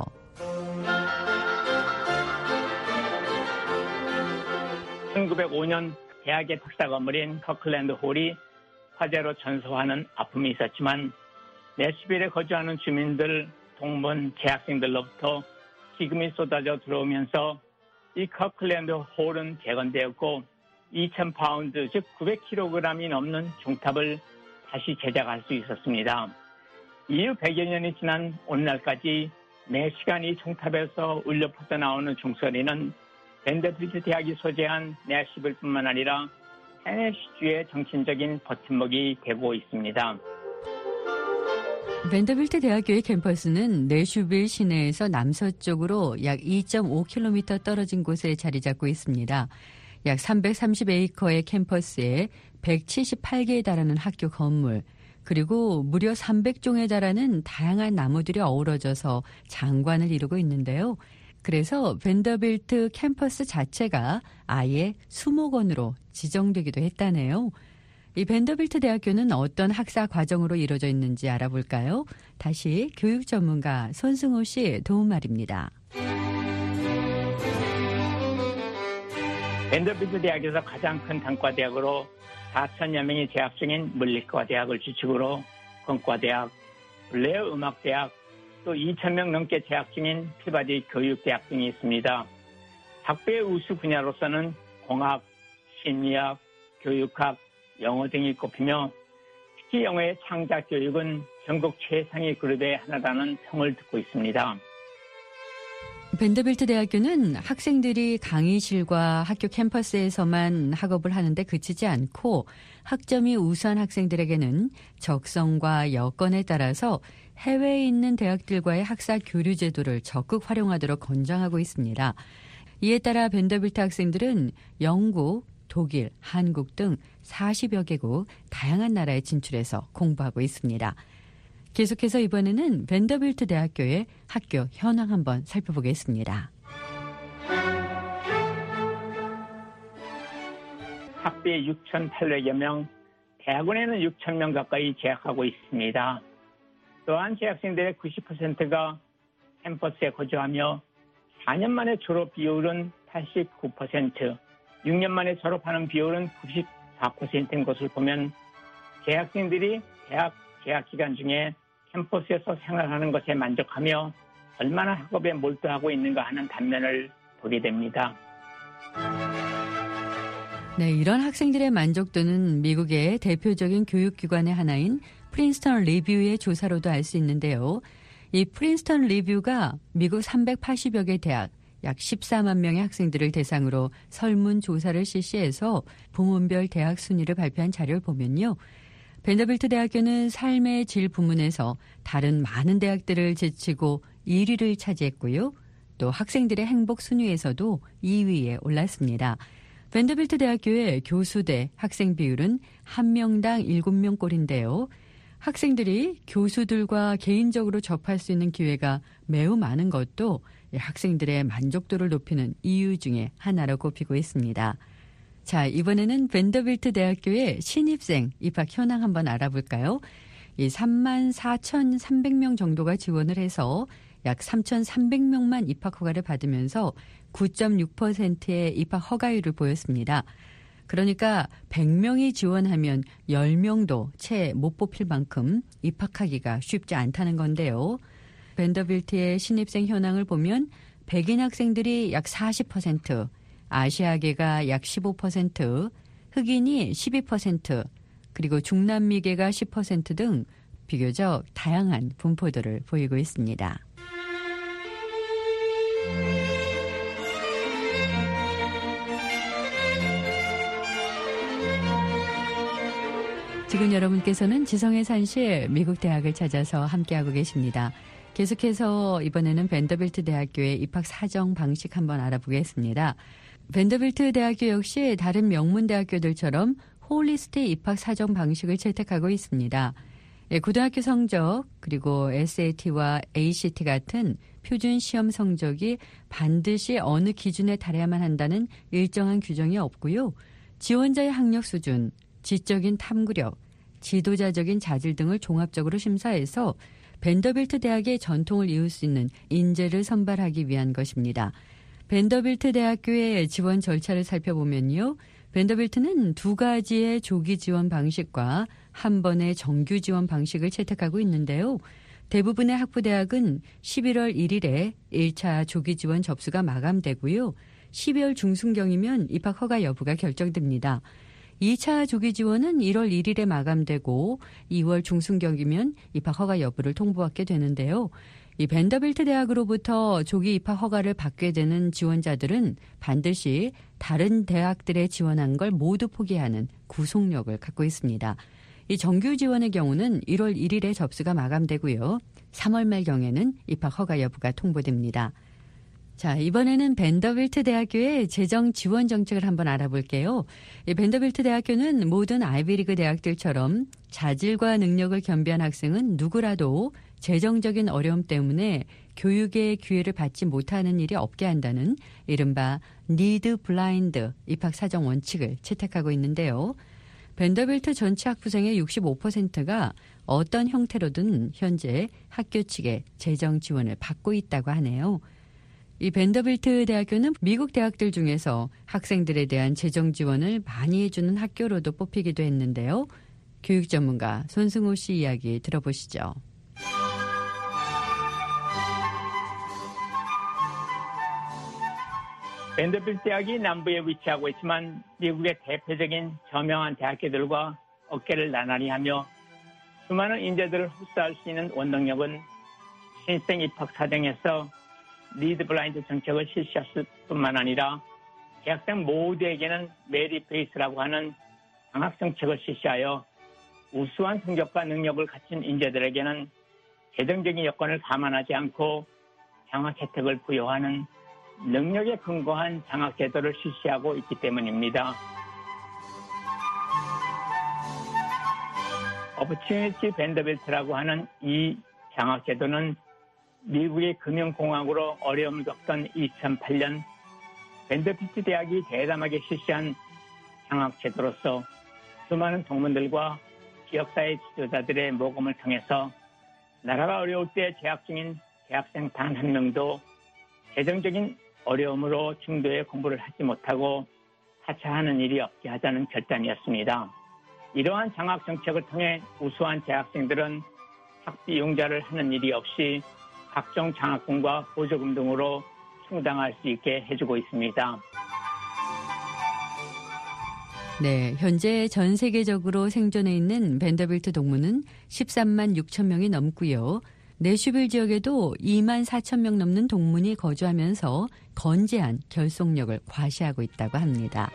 천구백오 년 대학의 특사 건물인 커클랜드 홀이 화재로 전소하는 아픔이 있었지만 내슈빌에 거주하는 주민들, 동문, 재학생들로부터 기금이 쏟아져 들어오면서 이 커클랜드 홀은 개건되었고 이천 파운드, 즉 구백 킬로그램이 넘는 종탑을 다시 제작할 수 있었습니다. 이후 백여 년이 지난 오늘날까지 매 시간 이 종탑에서 울려 퍼져나오는 종소리는 벤더빌트 대학이 소재한 내슈빌뿐만 아니라 테네시주의 정신적인 버팀목이 되고 있습니다. 벤더빌트 대학교의 캠퍼스는 내슈빌 시내에서 남서쪽으로 약 이 점 오 킬로미터 떨어진 곳에 자리 잡고 있습니다. 약 삼백삼십 에이커의 캠퍼스에 백칠십팔 개에 달하는 학교 건물, 그리고 무려 삼백 종에 달하는 다양한 나무들이 어우러져서 장관을 이루고 있는데요. 그래서 벤더빌트 캠퍼스 자체가 아예 수목원으로 지정되기도 했다네요. 이 벤더빌트 대학교는 어떤 학사 과정으로 이루어져 있는지 알아볼까요? 다시 교육 전문가 손승우 씨 도움말입니다. 벤더빌트 대학에서 가장 큰 단과대학으로 사천여 명이 재학 중인 물리과 대학을 주축으로 건과대학, 블레어 음악대학, 또 이천 명 넘게 재학 중인 피바디 교육대학 등이 있습니다. 학부의 우수 분야로서는 공학, 심리학, 교육학, 영어 등이 꼽히며 특히 영어의 창작 교육은 전국 최상위 그룹의 하나라는 평을 듣고 있습니다. 벤더빌트 대학교는 학생들이 강의실과 학교 캠퍼스에서만 학업을 하는데 그치지 않고 학점이 우수한 학생들에게는 적성과 여건에 따라서 해외에 있는 대학들과의 학사 교류 제도를 적극 활용하도록 권장하고 있습니다. 이에 따라 벤더빌트 학생들은 영국, 독일, 한국 등 사십여 개국 다양한 나라에 진출해서 공부하고 있습니다. 계속해서 이번에는 벤더빌트 대학교의 학교 현황 한번 살펴보겠습니다. 학비에 육천팔백여 명, 대학원에는 육천 명 가까이 재학하고 있습니다. 또한 재학생들의 구십 퍼센트가 캠퍼스에 거주하며 사 년 만에 졸업 비율은 팔십구 퍼센트, 육 년 만에 졸업하는 비율은 구십사 퍼센트인 것을 보면 재학생들이 대학 재학 기간 중에 캠퍼스에서 생활하는 것에 만족하며 얼마나 학업에 몰두하고 있는가 하는 단면을 보게 됩니다. 네, 이런 학생들의 만족도는 미국의 대표적인 교육기관의 하나인 프린스턴 리뷰의 조사로도 알 수 있는데요. 이 프린스턴 리뷰가 미국 삼백팔십여 개 대학 약 십사만 명의 학생들을 대상으로 설문조사를 실시해서 부문별 대학 순위를 발표한 자료를 보면요. 벤더빌트 대학교는 삶의 질 부문에서 다른 많은 대학들을 제치고 일 위를 차지했고요. 또 학생들의 행복 순위에서도 이 위에 올랐습니다. 벤더빌트 대학교의 교수 대 학생 비율은 한 명당 일곱 명꼴인데요. 학생들이 교수들과 개인적으로 접할 수 있는 기회가 매우 많은 것도 학생들의 만족도를 높이는 이유 중에 하나로 꼽히고 있습니다. 자, 이번에는 벤더빌트 대학교의 신입생 입학 현황 한번 알아볼까요? 이 삼만 사천삼백 명 정도가 지원을 해서 약 삼천삼백 명만 입학 허가를 받으면서 구 점 육 퍼센트의 입학 허가율을 보였습니다. 그러니까 백 명이 지원하면 십 명도 채 못 뽑힐 만큼 입학하기가 쉽지 않다는 건데요. 벤더빌트의 신입생 현황을 보면 백인 학생들이 약 사십 퍼센트, 아시아계가 약 십오 퍼센트, 흑인이 십이 퍼센트, 그리고 중남미계가 십 퍼센트 등 비교적 다양한 분포들을 보이고 있습니다. 지금 여러분께서는 지성의 산실 미국 대학을 찾아서 함께하고 계십니다. 계속해서 이번에는 벤더빌트 대학교의 입학 사정 방식 한번 알아보겠습니다. 벤더빌트 대학교 역시 다른 명문 대학교들처럼 홀리스트 입학 사정 방식을 채택하고 있습니다. 고등학교 성적 그리고 에스에이티와 에이씨티 같은 표준 시험 성적이 반드시 어느 기준에 달해야만 한다는 일정한 규정이 없고요. 지원자의 학력 수준, 지적인 탐구력, 지도자적인 자질 등을 종합적으로 심사해서 벤더빌트 대학의 전통을 이을 수 있는 인재를 선발하기 위한 것입니다. 벤더빌트 대학교의 지원 절차를 살펴보면요. 벤더빌트는 두 가지의 조기 지원 방식과 한 번의 정규 지원 방식을 채택하고 있는데요. 대부분의 학부대학은 십일월 일일에 일 차 조기 지원 접수가 마감되고요. 십이월 중순경이면 입학 허가 여부가 결정됩니다. 이 차 조기 지원은 일월 일일에 마감되고 이월 중순경이면 입학 허가 여부를 통보받게 되는데요. 이 벤더빌트 대학으로부터 조기 입학 허가를 받게 되는 지원자들은 반드시 다른 대학들에 지원한 걸 모두 포기하는 구속력을 갖고 있습니다. 이 정규 지원의 경우는 일월 일일에 접수가 마감되고요. 삼월 말경에는 입학 허가 여부가 통보됩니다. 자, 이번에는 벤더빌트 대학교의 재정 지원 정책을 한번 알아볼게요. 이 벤더빌트 대학교는 모든 아이비리그 대학들처럼 자질과 능력을 겸비한 학생은 누구라도 재정적인 어려움 때문에 교육의 기회를 받지 못하는 일이 없게 한다는 이른바 니드 블라인드 입학 사정 원칙을 채택하고 있는데요. 벤더빌트 전체 학부생의 육십오 퍼센트가 어떤 형태로든 현재 학교 측의 재정 지원을 받고 있다고 하네요. 이 벤더빌트 대학교는 미국 대학들 중에서 학생들에 대한 재정 지원을 많이 해주는 학교로도 뽑히기도 했는데요. 교육 전문가 손승호 씨 이야기 들어보시죠. 벤더빌트 대학이 남부에 위치하고 있지만 미국의 대표적인 저명한 대학교들과 어깨를 나란히 하며 수많은 인재들을 흡수할 수 있는 원동력은 신생 입학 사정에서 리드 블라인드 정책을 실시했을 뿐만 아니라 대학생 모두에게는 메리 베이스라고 하는 장학 정책을 실시하여 우수한 성적과 능력을 갖춘 인재들에게는 재정적인 여건을 감안하지 않고 장학 혜택을 부여하는 능력에 근거한 장학 제도를 실시하고 있기 때문입니다. 오퍼튜니티 벤더빌트라고 하는 이 장학 제도는 미국의 금융공황으로 어려움을 겪던 이천팔 년 벤더빌트 대학이 대담하게 실시한 장학 제도로서 수많은 동문들과 지역사회 지도자들의 모금을 통해서 나라가 어려울 때 재학 중인 대학생 단 한 명도 재정적인 어려움으로 중도에 공부를 하지 못하고 하차하는 일이 없게 하자는 결단이었습니다. 이러한 장학 정책을 통해 우수한 재학생들은 학비 융자를 하는 일이 없이 각종 장학금과 보조금 등으로 충당할 수 있게 해주고 있습니다. 네, 현재 전 세계적으로 생존해 있는 벤더빌트 동문은 십삼만 육천 명이 넘고요. 내슈빌 지역에도 이만 사천 명 넘는 동문이 거주하면서 건재한 결속력을 과시하고 있다고 합니다.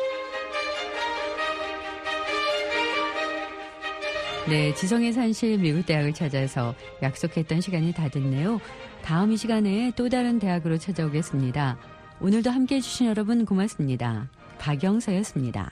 네, 지성의 산실 미국 대학을 찾아서 약속했던 시간이 다 됐네요. 다음 이 시간에 또 다른 대학으로 찾아오겠습니다. 오늘도 함께해 주신 여러분 고맙습니다. 박영서였습니다.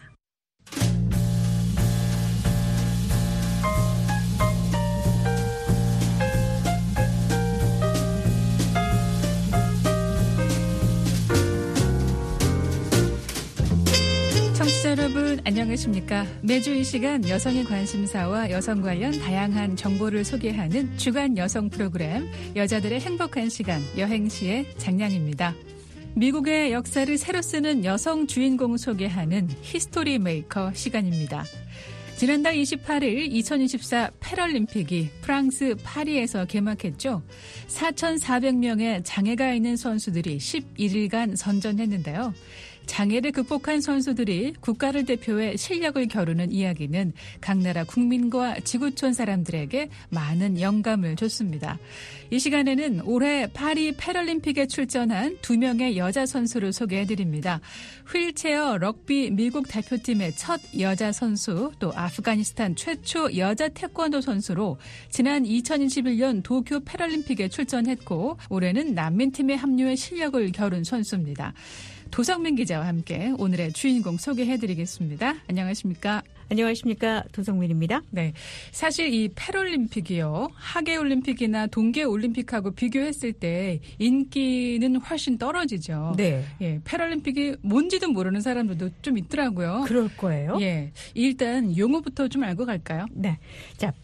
여러분 안녕하십니까? 매주 이 시간 여성의 관심사와 여성 관련 다양한 정보를 소개하는 주간 여성 프로그램 여자들의 행복한 시간 여행시의 장량입니다. 미국의 역사를 새로 쓰는 여성 주인공 소개하는 히스토리 메이커 시간입니다. 지난달 이십팔일 이천이십사 패럴림픽이 프랑스 파리에서 개막했죠. 사천사백 명의 장애가 있는 선수들이 십일일간 선전했는데요. 장애를 극복한 선수들이 국가를 대표해 실력을 겨루는 이야기는 각 나라 국민과 지구촌 사람들에게 많은 영감을 줬습니다. 이 시간에는 올해 파리 패럴림픽에 출전한 두 명의 여자 선수를 소개해드립니다. 휠체어 럭비 미국 대표팀의 첫 여자 선수, 또 아프가니스탄 최초 여자 태권도 선수로 지난 이천이십일년 도쿄 패럴림픽에 출전했고 올해는 난민팀에 합류해 실력을 겨룬 선수입니다. 도성민 기자와 함께 오늘의 주인공 소개해드리겠습니다. 안녕하십니까? 안녕하십니까. 도성민입니다. 네. 사실 이 패럴림픽이요. 하계올림픽이나 동계올림픽하고 비교했을 때 인기는 훨씬 떨어지죠. 네. 예, 패럴림픽이 뭔지도 모르는 사람들도 좀 있더라고요. 그럴 거예요. 예. 일단 용어부터 좀 알고 갈까요? 네. 자,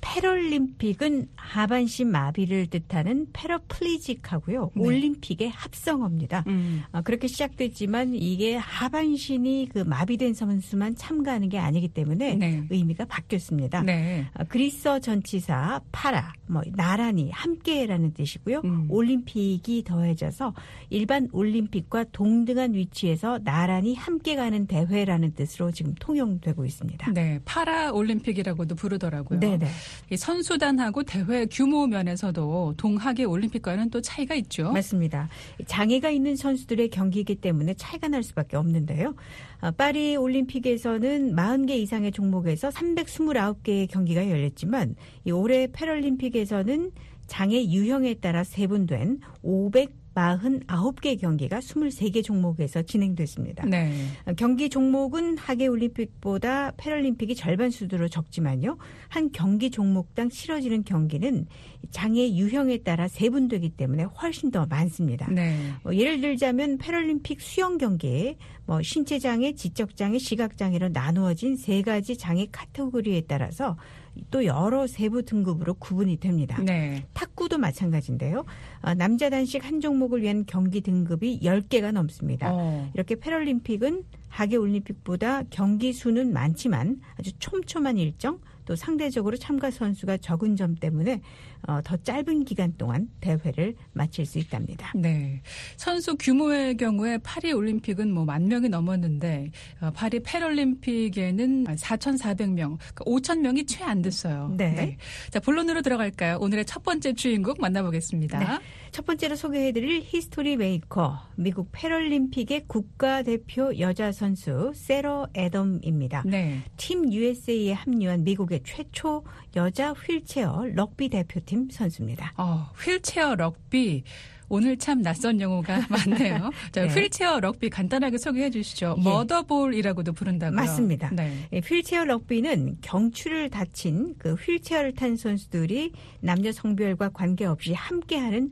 패럴림픽은 하반신 마비를 뜻하는 패러플리직하고요. 네. 올림픽의 합성어입니다. 음. 어, 그렇게 시작됐지만 이게 하반신이 그 마비된 선수만 참가하는 게 아니기 때문에 네. 의미가 바뀌었습니다. 네. 어, 그리스어 전치사 파라, 뭐 나란히 함께라는 뜻이고요. 음. 올림픽이 더해져서 일반 올림픽과 동등한 위치에서 나란히 함께 가는 대회라는 뜻으로 지금 통용되고 있습니다. 네, 파라 올림픽이라고도 부르더라고요. 네네. 이 선수단하고 대회 규모 면에서도 동하계 올림픽과는 또 차이가 있죠. 맞습니다. 장애가 있는 선수들의 경기이기 때문에 차이가 날 수밖에 없는데요. 파리 올림픽에서는 마흔 개 이상의 종목에서 삼백이십구 개의 경기가 열렸지만 이 올해 패럴림픽에서는 장애 유형에 따라 세분된 오백사십구 개 경기가 이십삼 개 종목에서 진행됐습니다. 네. 경기 종목은 하계올림픽보다 패럴림픽이 절반 수두로 적지만요. 한 경기 종목당 치러지는 경기는 장애 유형에 따라 세분되기 때문에 훨씬 더 많습니다. 네. 뭐 예를 들자면 패럴림픽 수영 경기에 뭐 신체장애, 지적장애, 시각장애로 나누어진 세 가지 장애 카테고리에 따라서 또 여러 세부 등급으로 구분이 됩니다. 네. 탁구도 마찬가지인데요. 어, 남자 단식 한 종목을 위한 경기 등급이 열 개가 넘습니다. 어. 이렇게 패럴림픽은 하계올림픽보다 경기 수는 많지만 아주 촘촘한 일정 또 상대적으로 참가 선수가 적은 점 때문에 어, 더 짧은 기간 동안 대회를 마칠 수 있답니다. 네, 선수 규모의 경우에 파리 올림픽은 뭐 만 명이 넘었는데 어, 파리 패럴림픽에는 사천사백 명, 그러니까 오천 명이 채 안 됐어요. 네. 네. 자, 본론으로 들어갈까요? 오늘의 첫 번째 주인공 만나보겠습니다. 네. 첫 번째로 소개해드릴 히스토리 메이커, 미국 패럴림픽의 국가대표 여자 선수 세러 애덤입니다. 네. 팀 유에스에이에 합류한 미국의 최초 여자 휠체어 럭비 대표팀 선수입니다. 어, 휠체어 럭비. 오늘 참 낯선 용어가 많네요. 자, 네. 휠체어 럭비 간단하게 소개해 주시죠. 예. 머더볼이라고도 부른다고요. 맞습니다. 네. 휠체어 럭비는 경추를 다친 그 휠체어를 탄 선수들이 남녀 성별과 관계없이 함께하는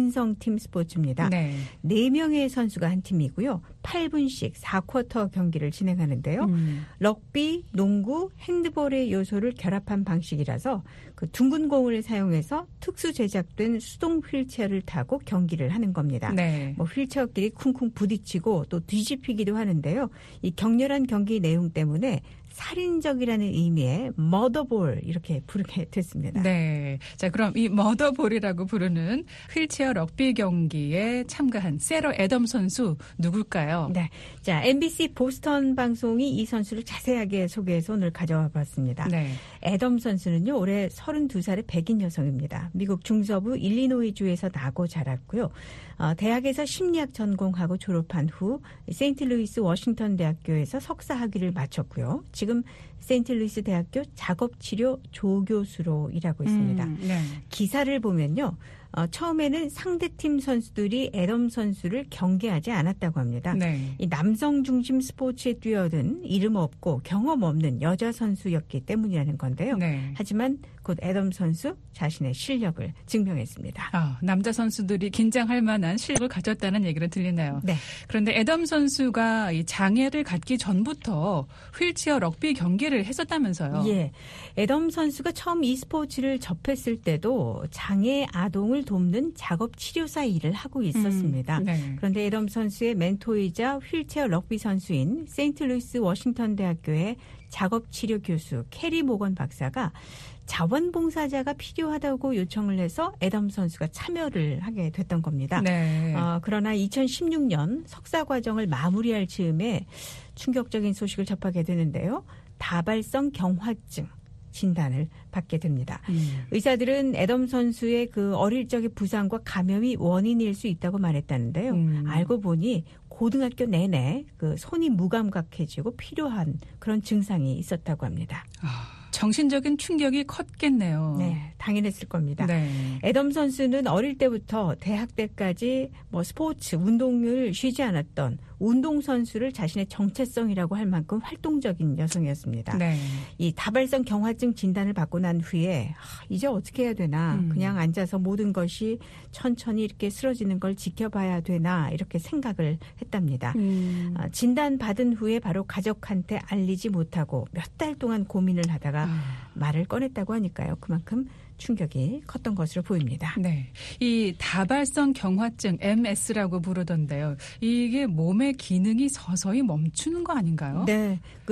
혼성팀 스포츠입니다. 네. 네 명의 선수가 한 팀이고요. 팔 분씩 사 쿼터 경기를 진행하는데요. 음. 럭비, 농구, 핸드볼의 요소를 결합한 방식이라서 그 둥근 공을 사용해서 특수 제작된 수동 휠체어를 타고 경기를 하는 겁니다. 네. 뭐 휠체어끼리 쿵쿵 부딪히고 또 뒤집히기도 하는데요. 이 격렬한 경기 내용 때문에 살인적이라는 의미의 머더볼 이렇게 부르게 됐습니다. 네. 자, 그럼 이 머더볼이라고 부르는 휠체어 럭비 경기에 참가한 세러 애덤 선수 누굴까요? 네. 자, 엠비씨 보스턴 방송이 이 선수를 자세하게 소개해서 오늘 가져와 봤습니다. 네. 애덤 선수는요, 올해 서른두 살의 백인 여성입니다. 미국 중서부 일리노이주에서 나고 자랐고요. 어, 대학에서 심리학 전공하고 졸업한 후 세인트루이스 워싱턴 대학교에서 석사 학위를 마쳤고요. 지금 세인트루이스 대학교 작업치료 조교수로 일하고 있습니다. 음, 네. 기사를 보면요. 어, 처음에는 상대팀 선수들이 애덤 선수를 경계하지 않았다고 합니다. 네. 이 남성 중심 스포츠에 뛰어든 이름 없고 경험 없는 여자 선수였기 때문이라는 건데요. 네. 하지만 곧 애덤 선수 자신의 실력을 증명했습니다. 아, 남자 선수들이 긴장할 만한 실력을 가졌다는 얘기를 들리네요. 네. 그런데 애덤 선수가 이 장애를 갖기 전부터 휠체어 럭비 경기를 했었다면서요. 예. 애덤 선수가 처음 이 스포츠를 접했을 때도 장애 아동을 돕는 작업 치료사 일을 하고 있었습니다. 음, 네. 그런데 애덤 선수의 멘토이자 휠체어 럭비 선수인 세인트루이스 워싱턴 대학교의 작업 치료 교수 캐리 모건 박사가 자원봉사자가 필요하다고 요청을 해서 애덤 선수가 참여를 하게 됐던 겁니다. 네. 어, 그러나 이천십육 년 석사 과정을 마무리할 즈음에 충격적인 소식을 접하게 되는데요. 다발성 경화증 진단을 받게 됩니다. 음. 의사들은 애덤 선수의 그 어릴 적의 부상과 감염이 원인일 수 있다고 말했다는데요. 음. 알고 보니 고등학교 내내 그 손이 무감각해지고 필요한 그런 증상이 있었다고 합니다. 아. 정신적인 충격이 컸겠네요. 네, 당연했을 겁니다. 네. 애덤 선수는 어릴 때부터 대학 때까지 뭐 스포츠, 운동을 쉬지 않았던 운동선수를 자신의 정체성이라고 할 만큼 활동적인 여성이었습니다. 네. 이 다발성 경화증 진단을 받고 난 후에 아, 이제 어떻게 해야 되나 음. 그냥 앉아서 모든 것이 천천히 이렇게 쓰러지는 걸 지켜봐야 되나 이렇게 생각을 했답니다. 음. 아, 진단 받은 후에 바로 가족한테 알리지 못하고 몇 달 동안 고민을 하다가 아. 말을 꺼냈다고 하니까요. 그만큼 충격이 컸던 것으로 보입니다. 네, 이 다발성 경화증 엠에스라고 부르던데요. 이게 몸의 기능이 서서히 멈추는 거 아닌가요? 네, 그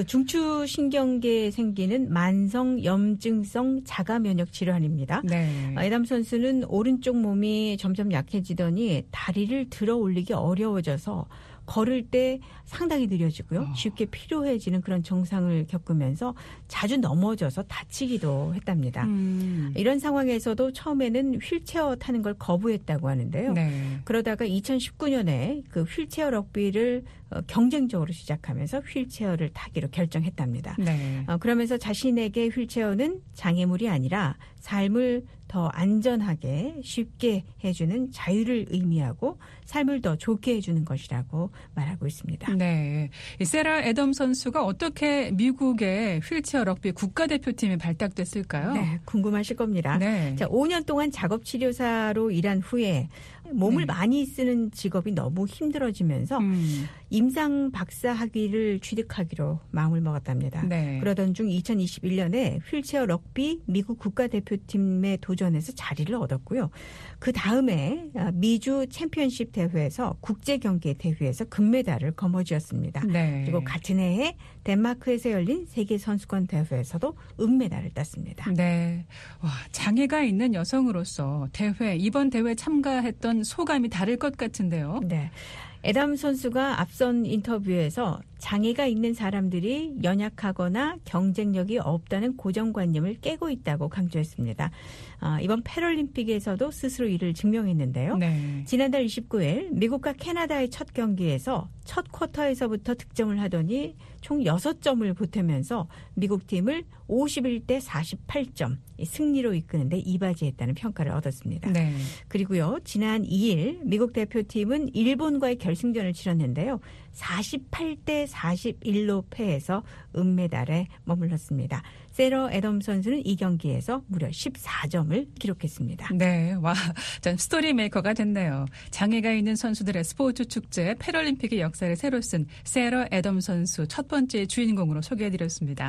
중추신경계에 생기는 만성 염증성 자가 면역 질환입니다. 네. 에담 선수는 오른쪽 몸이 점점 약해지더니 다리를 들어 올리기 어려워져서 걸을 때 상당히 느려지고요. 쉽게 피로해지는 그런 증상을 겪으면서 자주 넘어져서 다치기도 했답니다. 음. 이런 상황에서도 처음에는 휠체어 타는 걸 거부했다고 하는데요. 네. 그러다가 이천십구 년에 그 휠체어 럭비를 경쟁적으로 시작하면서 휠체어를 타기로 결정했답니다. 네. 어, 그러면서 자신에게 휠체어는 장애물이 아니라 삶을 더 안전하게 쉽게 해주는 자유를 의미하고 삶을 더 좋게 해주는 것이라고 말하고 있습니다. 네, 이 세라 애덤 선수가 어떻게 미국의 휠체어 럭비 국가대표팀에 발탁됐을까요? 네, 궁금하실 겁니다. 네. 자, 오 년 동안 작업치료사로 일한 후에 몸을 네. 많이 쓰는 직업이 너무 힘들어지면서 음. 임상 박사 학위를 취득하기로 마음을 먹었답니다. 네. 그러던 중 이천이십일 년에 휠체어 럭비 미국 국가대표팀에 도전해서 자리를 얻었고요. 그 다음에 미주 챔피언십 대회에서 국제경기 대회에서 금메달을 거머쥐었습니다. 네. 그리고 같은 해에 덴마크에서 열린 세계선수권 대회에서도 은메달을 땄습니다. 네, 와, 장애가 있는 여성으로서 대회 이번 대회 참가했던 소감이 다를 것 같은데요. 네. 에담 선수가 앞선 인터뷰에서 장애가 있는 사람들이 연약하거나 경쟁력이 없다는 고정관념을 깨고 있다고 강조했습니다. 아, 이번 패럴림픽에서도 스스로 이를 증명했는데요. 네. 지난달 이십구 일 미국과 캐나다의 첫 경기에서 첫 쿼터에서부터 득점을 하더니 총 여섯 점을 보태면서 미국 팀을 오십일 대 사십팔 점 승리로 이끄는데 이바지했다는 평가를 얻었습니다. 네. 그리고요, 지난 이 일 미국 대표팀은 일본과의 결승전을 치렀는데요. 사십팔 대 사십일로 패해서 은메달에 머물렀습니다. 세러 애덤 선수는 이 경기에서 무려 십사 점을 기록했습니다. 네, 와, 전 스토리 메이커가 됐네요. 장애가 있는 선수들의 스포츠 축제 패럴림픽의 역사를 새로 쓴 세러 애덤 선수 첫 번째 주인공으로 소개해드렸습니다.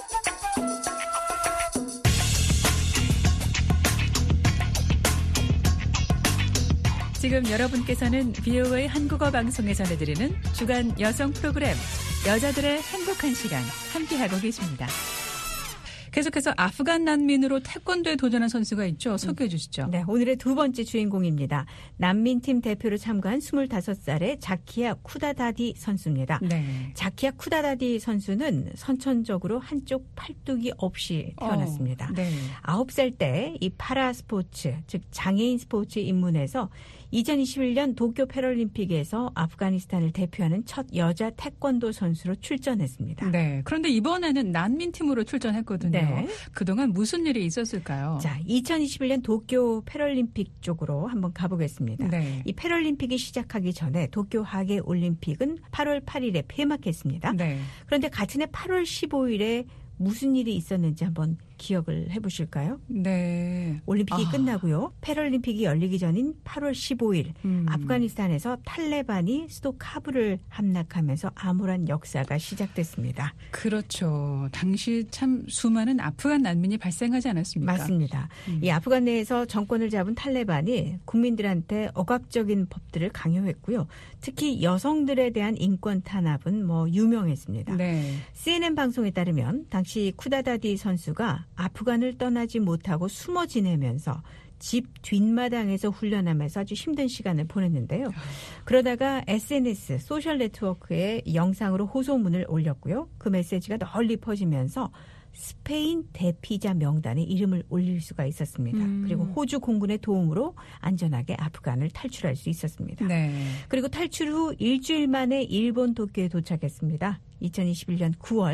지금 여러분께서는 비오에이 한국어 방송에 전해드리는 주간 여성 프로그램 여자들의 행복한 시간 함께하고 계십니다. 계속해서 아프간 난민으로 태권도에 도전한 선수가 있죠. 소개해 주시죠. 네, 오늘의 두 번째 주인공입니다. 난민팀 대표로 참가한 스물다섯 살의 자키아 쿠다다디 선수입니다. 네. 자키아 쿠다다디 선수는 선천적으로 한쪽 팔뚝이 없이 태어났습니다. 어, 네. 아홉 살 때 이 파라 스포츠, 즉 장애인 스포츠에 입문해서 이천이십일 년 도쿄 패럴림픽에서 아프가니스탄을 대표하는 첫 여자 태권도 선수로 출전했습니다. 네. 그런데 이번에는 난민팀으로 출전했거든요. 네. 그동안 무슨 일이 있었을까요? 자, 이천이십일 년 도쿄 패럴림픽 쪽으로 한번 가보겠습니다. 네. 이 패럴림픽이 시작하기 전에 도쿄 하계 올림픽은 팔월 팔일에 폐막했습니다. 네. 그런데 같은 해 팔월 십오일에 무슨 일이 있었는지 한번 기억을 해보실까요? 네. 올림픽이 아. 끝나고요. 패럴림픽이 열리기 전인 팔월 십오일 음. 아프가니스탄에서 탈레반이 수도 카불을 함락하면서 암울한 역사가 시작됐습니다. 그렇죠. 당시 참 수많은 아프간 난민이 발생하지 않았습니까? 맞습니다. 음. 이 아프간 내에서 정권을 잡은 탈레반이 국민들한테 억압적인 법들을 강요했고요. 특히 여성들에 대한 인권 탄압은 뭐 유명했습니다. 네. 씨엔엔 방송에 따르면 당시 쿠다다디 선수가 아프간을 떠나지 못하고 숨어 지내면서 집 뒷마당에서 훈련하면서 아주 힘든 시간을 보냈는데요. 그러다가 에스엔에스, 소셜 네트워크에 영상으로 호소문을 올렸고요. 그 메시지가 널리 퍼지면서 스페인 대피자 명단에 이름을 올릴 수가 있었습니다. 음. 그리고 호주 공군의 도움으로 안전하게 아프간을 탈출할 수 있었습니다. 네. 그리고 탈출 후 일주일 만에 일본 도쿄에 도착했습니다. 이천이십일 년 구월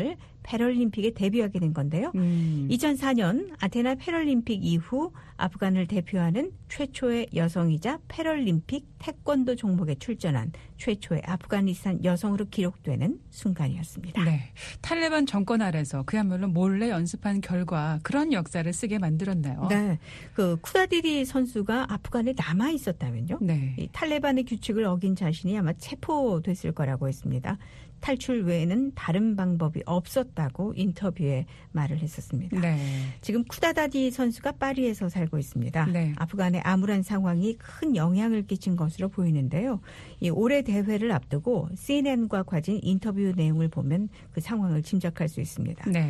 패럴림픽에 데뷔하게 된 건데요. 음. 이천사 년 아테네 패럴림픽 이후 아프간을 대표하는 최초의 여성이자 패럴림픽 태권도 종목에 출전한 최초의 아프가니스탄 여성으로 기록되는 순간이었습니다. 네, 탈레반 정권 아래서 그야말로 몰래 연습한 결과 그런 역사를 쓰게 만들었나요? 네, 그 쿠다디디 선수가 아프간에 남아 있었다면요. 네. 이 탈레반의 규칙을 어긴 자신이 아마 체포됐을 거라고 했습니다. 탈출 외에는 다른 방법이 없었다고 인터뷰에 말을 했었습니다. 네. 지금 쿠다다디 선수가 파리에서 살고 있습니다. 네. 아프간의 암울한 상황이 큰 영향을 끼친 것으로 보이는데요. 이 올해 대회를 앞두고 씨엔엔과 가진 인터뷰 내용을 보면 그 상황을 짐작할 수 있습니다. 네.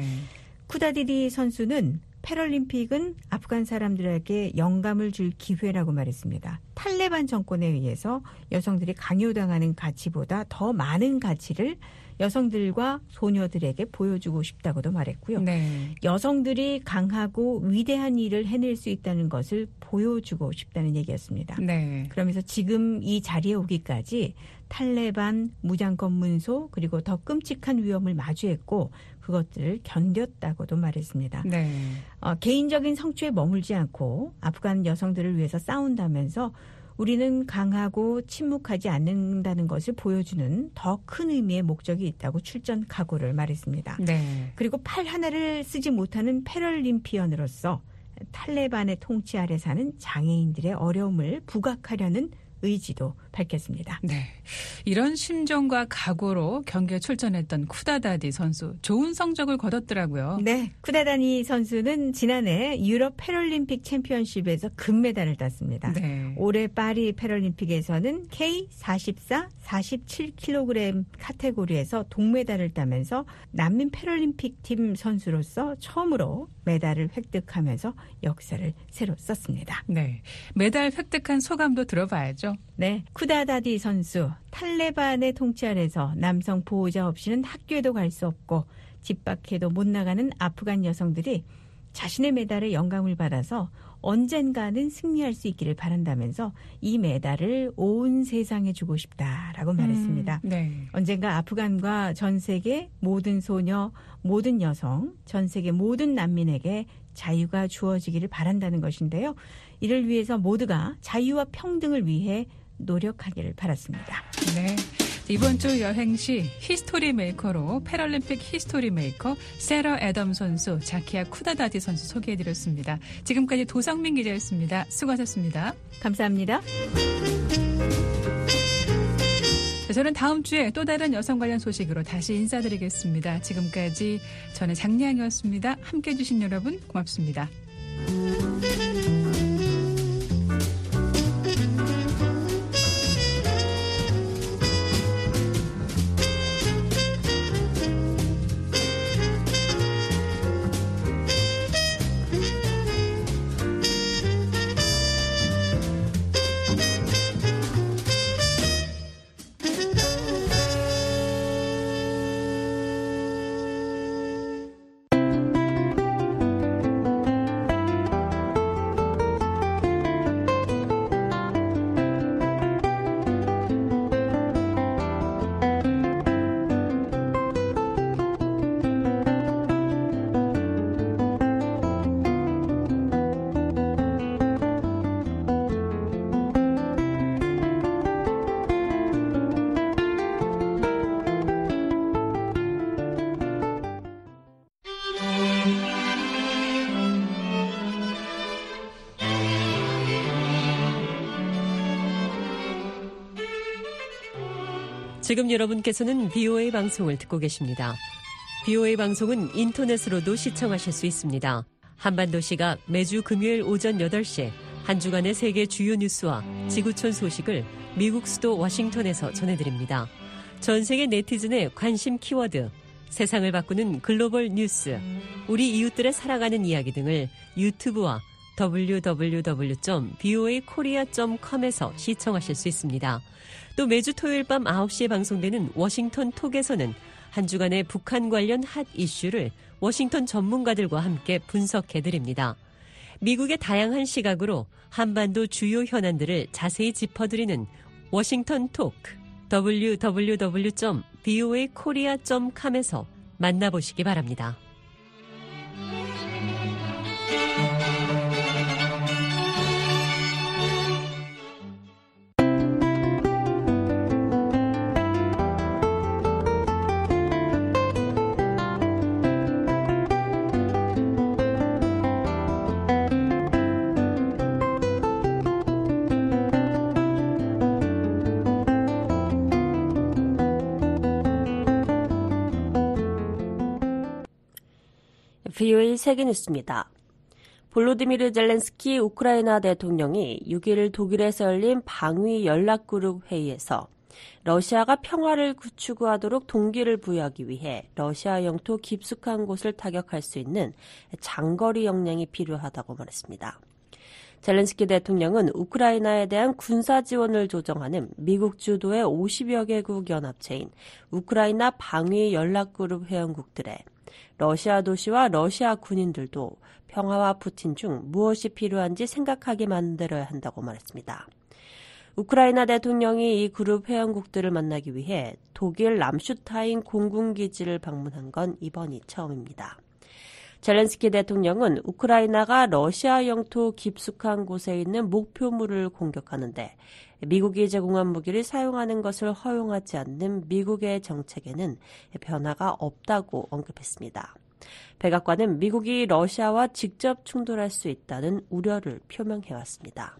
쿠다디디 선수는 패럴림픽은 아프간 사람들에게 영감을 줄 기회라고 말했습니다. 탈레반 정권에 의해서 여성들이 강요당하는 가치보다 더 많은 가치를 여성들과 소녀들에게 보여주고 싶다고도 말했고요. 네. 여성들이 강하고 위대한 일을 해낼 수 있다는 것을 보여주고 싶다는 얘기였습니다. 네. 그러면서 지금 이 자리에 오기까지 탈레반, 무장검문소 그리고 더 끔찍한 위험을 마주했고 그것들을 견뎠다고도 말했습니다. 네. 어, 개인적인 성취에 머물지 않고 아프간 여성들을 위해서 싸운다면서 우리는 강하고 침묵하지 않는다는 것을 보여주는 더 큰 의미의 목적이 있다고 출전 각오를 말했습니다. 네. 그리고 팔 하나를 쓰지 못하는 패럴림피언으로서 탈레반의 통치 아래 사는 장애인들의 어려움을 부각하려는 의지도 밝혔습니다. 네, 이런 심정과 각오로 경기에 출전했던 쿠다다디 선수 좋은 성적을 거뒀더라고요. 네, 쿠다다디 선수는 지난해 유럽 패럴림픽 챔피언십에서 금메달을 땄습니다. 네. 올해 파리 패럴림픽에서는 케이 사십사, 사십칠 킬로그램 카테고리에서 동메달을 따면서 난민 패럴림픽 팀 선수로서 처음으로 메달을 획득하면서 역사를 새로 썼습니다. 네, 메달 획득한 소감도 들어봐야죠. 네, 쿠다다디 선수 탈레반의 통치 아래서 남성 보호자 없이는 학교에도 갈 수 없고 집 밖에도 못 나가는 아프간 여성들이 자신의 메달에 영감을 받아서 언젠가는 승리할 수 있기를 바란다면서 이 메달을 온 세상에 주고 싶다라고 말했습니다. 음, 네. 언젠가 아프간과 전 세계 모든 소녀, 모든 여성, 전 세계 모든 난민에게 자유가 주어지기를 바란다는 것인데요. 이를 위해서 모두가 자유와 평등을 위해 노력하기를 바랐습니다. 네. 이번 주 여행시 히스토리 메이커로 패럴림픽 히스토리 메이커 세라 애덤 선수, 자키아 쿠다다디 선수 소개해드렸습니다. 지금까지 도성민 기자였습니다. 수고하셨습니다. 감사합니다. 저는 다음 주에 또 다른 여성 관련 소식으로 다시 인사드리겠습니다. 지금까지 저는 장량이었습니다. 함께해 주신 여러분 고맙습니다. 지금 여러분께서는 비오에이 방송을 듣고 계십니다. 비오에이 방송은 인터넷으로도 시청하실 수 있습니다. 한반도 시각 매주 금요일 오전 여덟 시 한 주간의 세계 주요 뉴스와 지구촌 소식을 미국 수도 워싱턴에서 전해드립니다. 전 세계 네티즌의 관심 키워드, 세상을 바꾸는 글로벌 뉴스, 우리 이웃들의 살아가는 이야기 등을 유튜브와 더블유 더블유 더블유 점 비오에이 코리아 점 컴에서 시청하실 수 있습니다. 또 매주 토요일 밤 아홉 시에 방송되는 워싱턴 톡에서는 한 주간의 북한 관련 핫 이슈를 워싱턴 전문가들과 함께 분석해드립니다. 미국의 다양한 시각으로 한반도 주요 현안들을 자세히 짚어드리는 워싱턴 톡 더블유 더블유 더블유 점 비오에이 코리아 점 컴에서 만나보시기 바랍니다. 브이오에이 세계뉴스입니다. 볼로디미르 젤렌스키 우크라이나 대통령이 육 일 독일에서 열린 방위 연락그룹 회의에서 러시아가 평화를 구축하도록 동기를 부여하기 위해 러시아 영토 깊숙한 곳을 타격할 수 있는 장거리 역량이 필요하다고 말했습니다. 젤렌스키 대통령은 우크라이나에 대한 군사 지원을 조정하는 미국 주도의 오십여 개국 연합체인 우크라이나 방위 연락그룹 회원국들의 러시아 도시와 러시아 군인들도 평화와 푸틴 중 무엇이 필요한지 생각하게 만들어야 한다고 말했습니다. 우크라이나 대통령이 이 그룹 회원국들을 만나기 위해 독일 람슈타인 공군기지를 방문한 건 이번이 처음입니다. 젤렌스키 대통령은 우크라이나가 러시아 영토 깊숙한 곳에 있는 목표물을 공격하는데 미국이 제공한 무기를 사용하는 것을 허용하지 않는 미국의 정책에는 변화가 없다고 언급했습니다. 백악관은 미국이 러시아와 직접 충돌할 수 있다는 우려를 표명해왔습니다.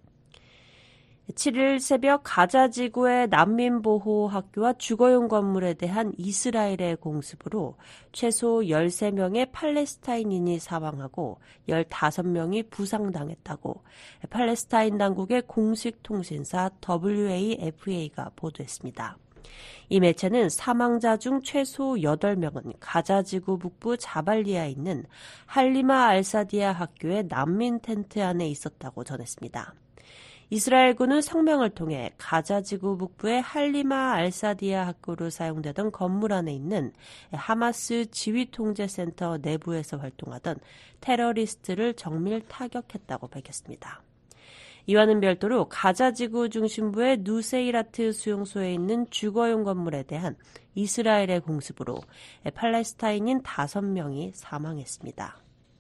칠 일 새벽 가자 지구의 난민보호학교와 주거용 건물에 대한 이스라엘의 공습으로 최소 열세 명의 팔레스타인인이 사망하고 열다섯 명이 부상당했다고 팔레스타인 당국의 공식 통신사 더블유에이에프에이가 보도했습니다. 이 매체는 사망자 중 최소 여덟 명은 가자 지구 북부 자발리아에 있는 할리마 알사디아 학교의 난민 텐트 안에 있었다고 전했습니다. 이스라엘군은 성명을 통해 가자 지구 북부의 할리마 알사디아 학교로 사용되던 건물 안에 있는 하마스 지휘통제센터 내부에서 활동하던 테러리스트를 정밀 타격했다고 밝혔습니다. 이와는 별도로 가자 지구 중심부의 누세이라트 수용소에 있는 주거용 건물에 대한 이스라엘의 공습으로 팔레스타인인 다섯 명이 사망했습니다.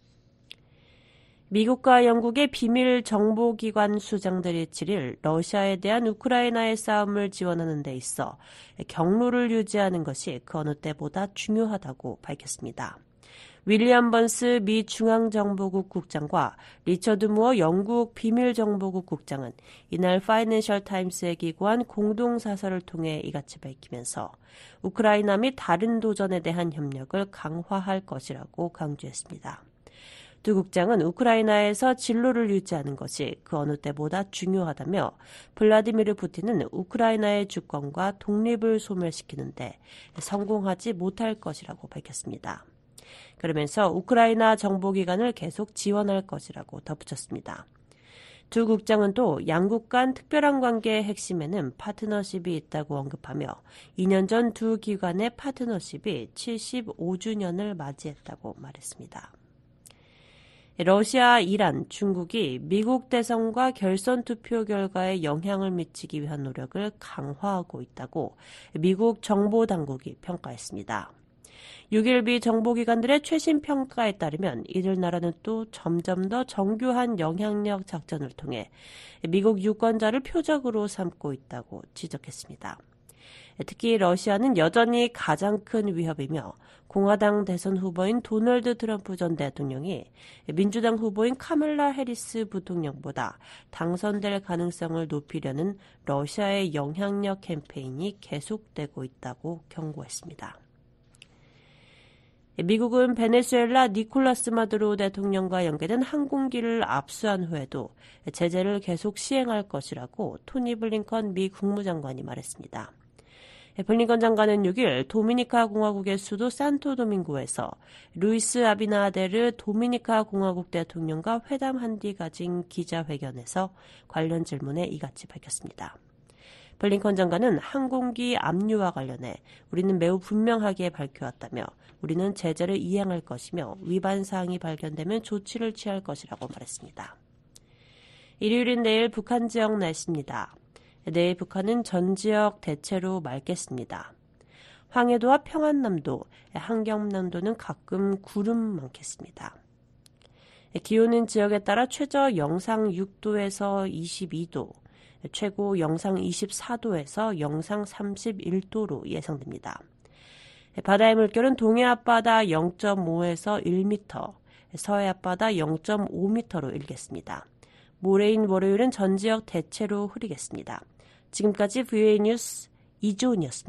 미국과 영국의 비밀 정보기관 수장들이 칠 일 러시아에 대한 우크라이나의 싸움을 지원하는 데 있어 경로를 유지하는 것이 그 어느 때보다 중요하다고 밝혔습니다. 윌리엄 번스 미 중앙정보국 국장과 리처드 무어 영국 비밀정보국 국장은 이날 파이낸셜 타임스에 기고한 공동사설을 통해 이같이 밝히면서 우크라이나 및 다른 도전에 대한 협력을 강화할 것이라고 강조했습니다. 두 국장은 우크라이나에서 진로를 유지하는 것이 그 어느 때보다 중요하다며 블라디미르 푸틴은 우크라이나의 주권과 독립을 소멸시키는데 성공하지 못할 것이라고 밝혔습니다. 그러면서 우크라이나 정보기관을 계속 지원할 것이라고 덧붙였습니다. 두 국장은 또 양국 간 특별한 관계의 핵심에는 파트너십이 있다고 언급하며 이 년 전 두 기관의 파트너십이 칠십오 주년을 맞이했다고 말했습니다. 러시아, 이란, 중국이 미국 대선과 결선 투표 결과에 영향을 미치기 위한 노력을 강화하고 있다고 미국 정보당국이 평가했습니다. 육 일 미 정보기관들의 최신 평가에 따르면 이들 나라는 또 점점 더 정교한 영향력 작전을 통해 미국 유권자를 표적으로 삼고 있다고 지적했습니다. 특히 러시아는 여전히 가장 큰 위협이며 공화당 대선 후보인 도널드 트럼프 전 대통령이 민주당 후보인 카멀라 해리스 부통령보다 당선될 가능성을 높이려는 러시아의 영향력 캠페인이 계속되고 있다고 경고했습니다. 미국은 베네수엘라 니콜라스 마두로 대통령과 연계된 항공기를 압수한 후에도 제재를 계속 시행할 것이라고 토니 블링컨 미 국무장관이 말했습니다. 블링컨 장관은 육 일 도미니카 공화국의 수도 산토도밍고에서 루이스 아비나데르 도미니카 공화국 대통령과 회담한 뒤 가진 기자회견에서 관련 질문에 이같이 밝혔습니다. 블링컨 장관은 항공기 압류와 관련해 우리는 매우 분명하게 밝혀왔다며 우리는 제재를 이행할 것이며 위반 사항이 발견되면 조치를 취할 것이라고 말했습니다. 일요일인 내일 북한 지역 날씨입니다. 내일 북한은 전 지역 대체로 맑겠습니다. 황해도와 평안남도, 한경남도는 가끔 구름 많겠습니다. 기온은 지역에 따라 최저 영상 육 도에서 이십이 도, 최고 영상 이십사 도에서 영상 삼십일 도로 예상됩니다. 바다의 물결은 동해 앞바다 영 점 오에서 일 미터, 서해 앞바다 영 점 오 미터로 일겠습니다. 모레인 월요일은 전 지역 대체로 흐리겠습니다. 지금까지 브이오에이 뉴스 이조은이었습니다.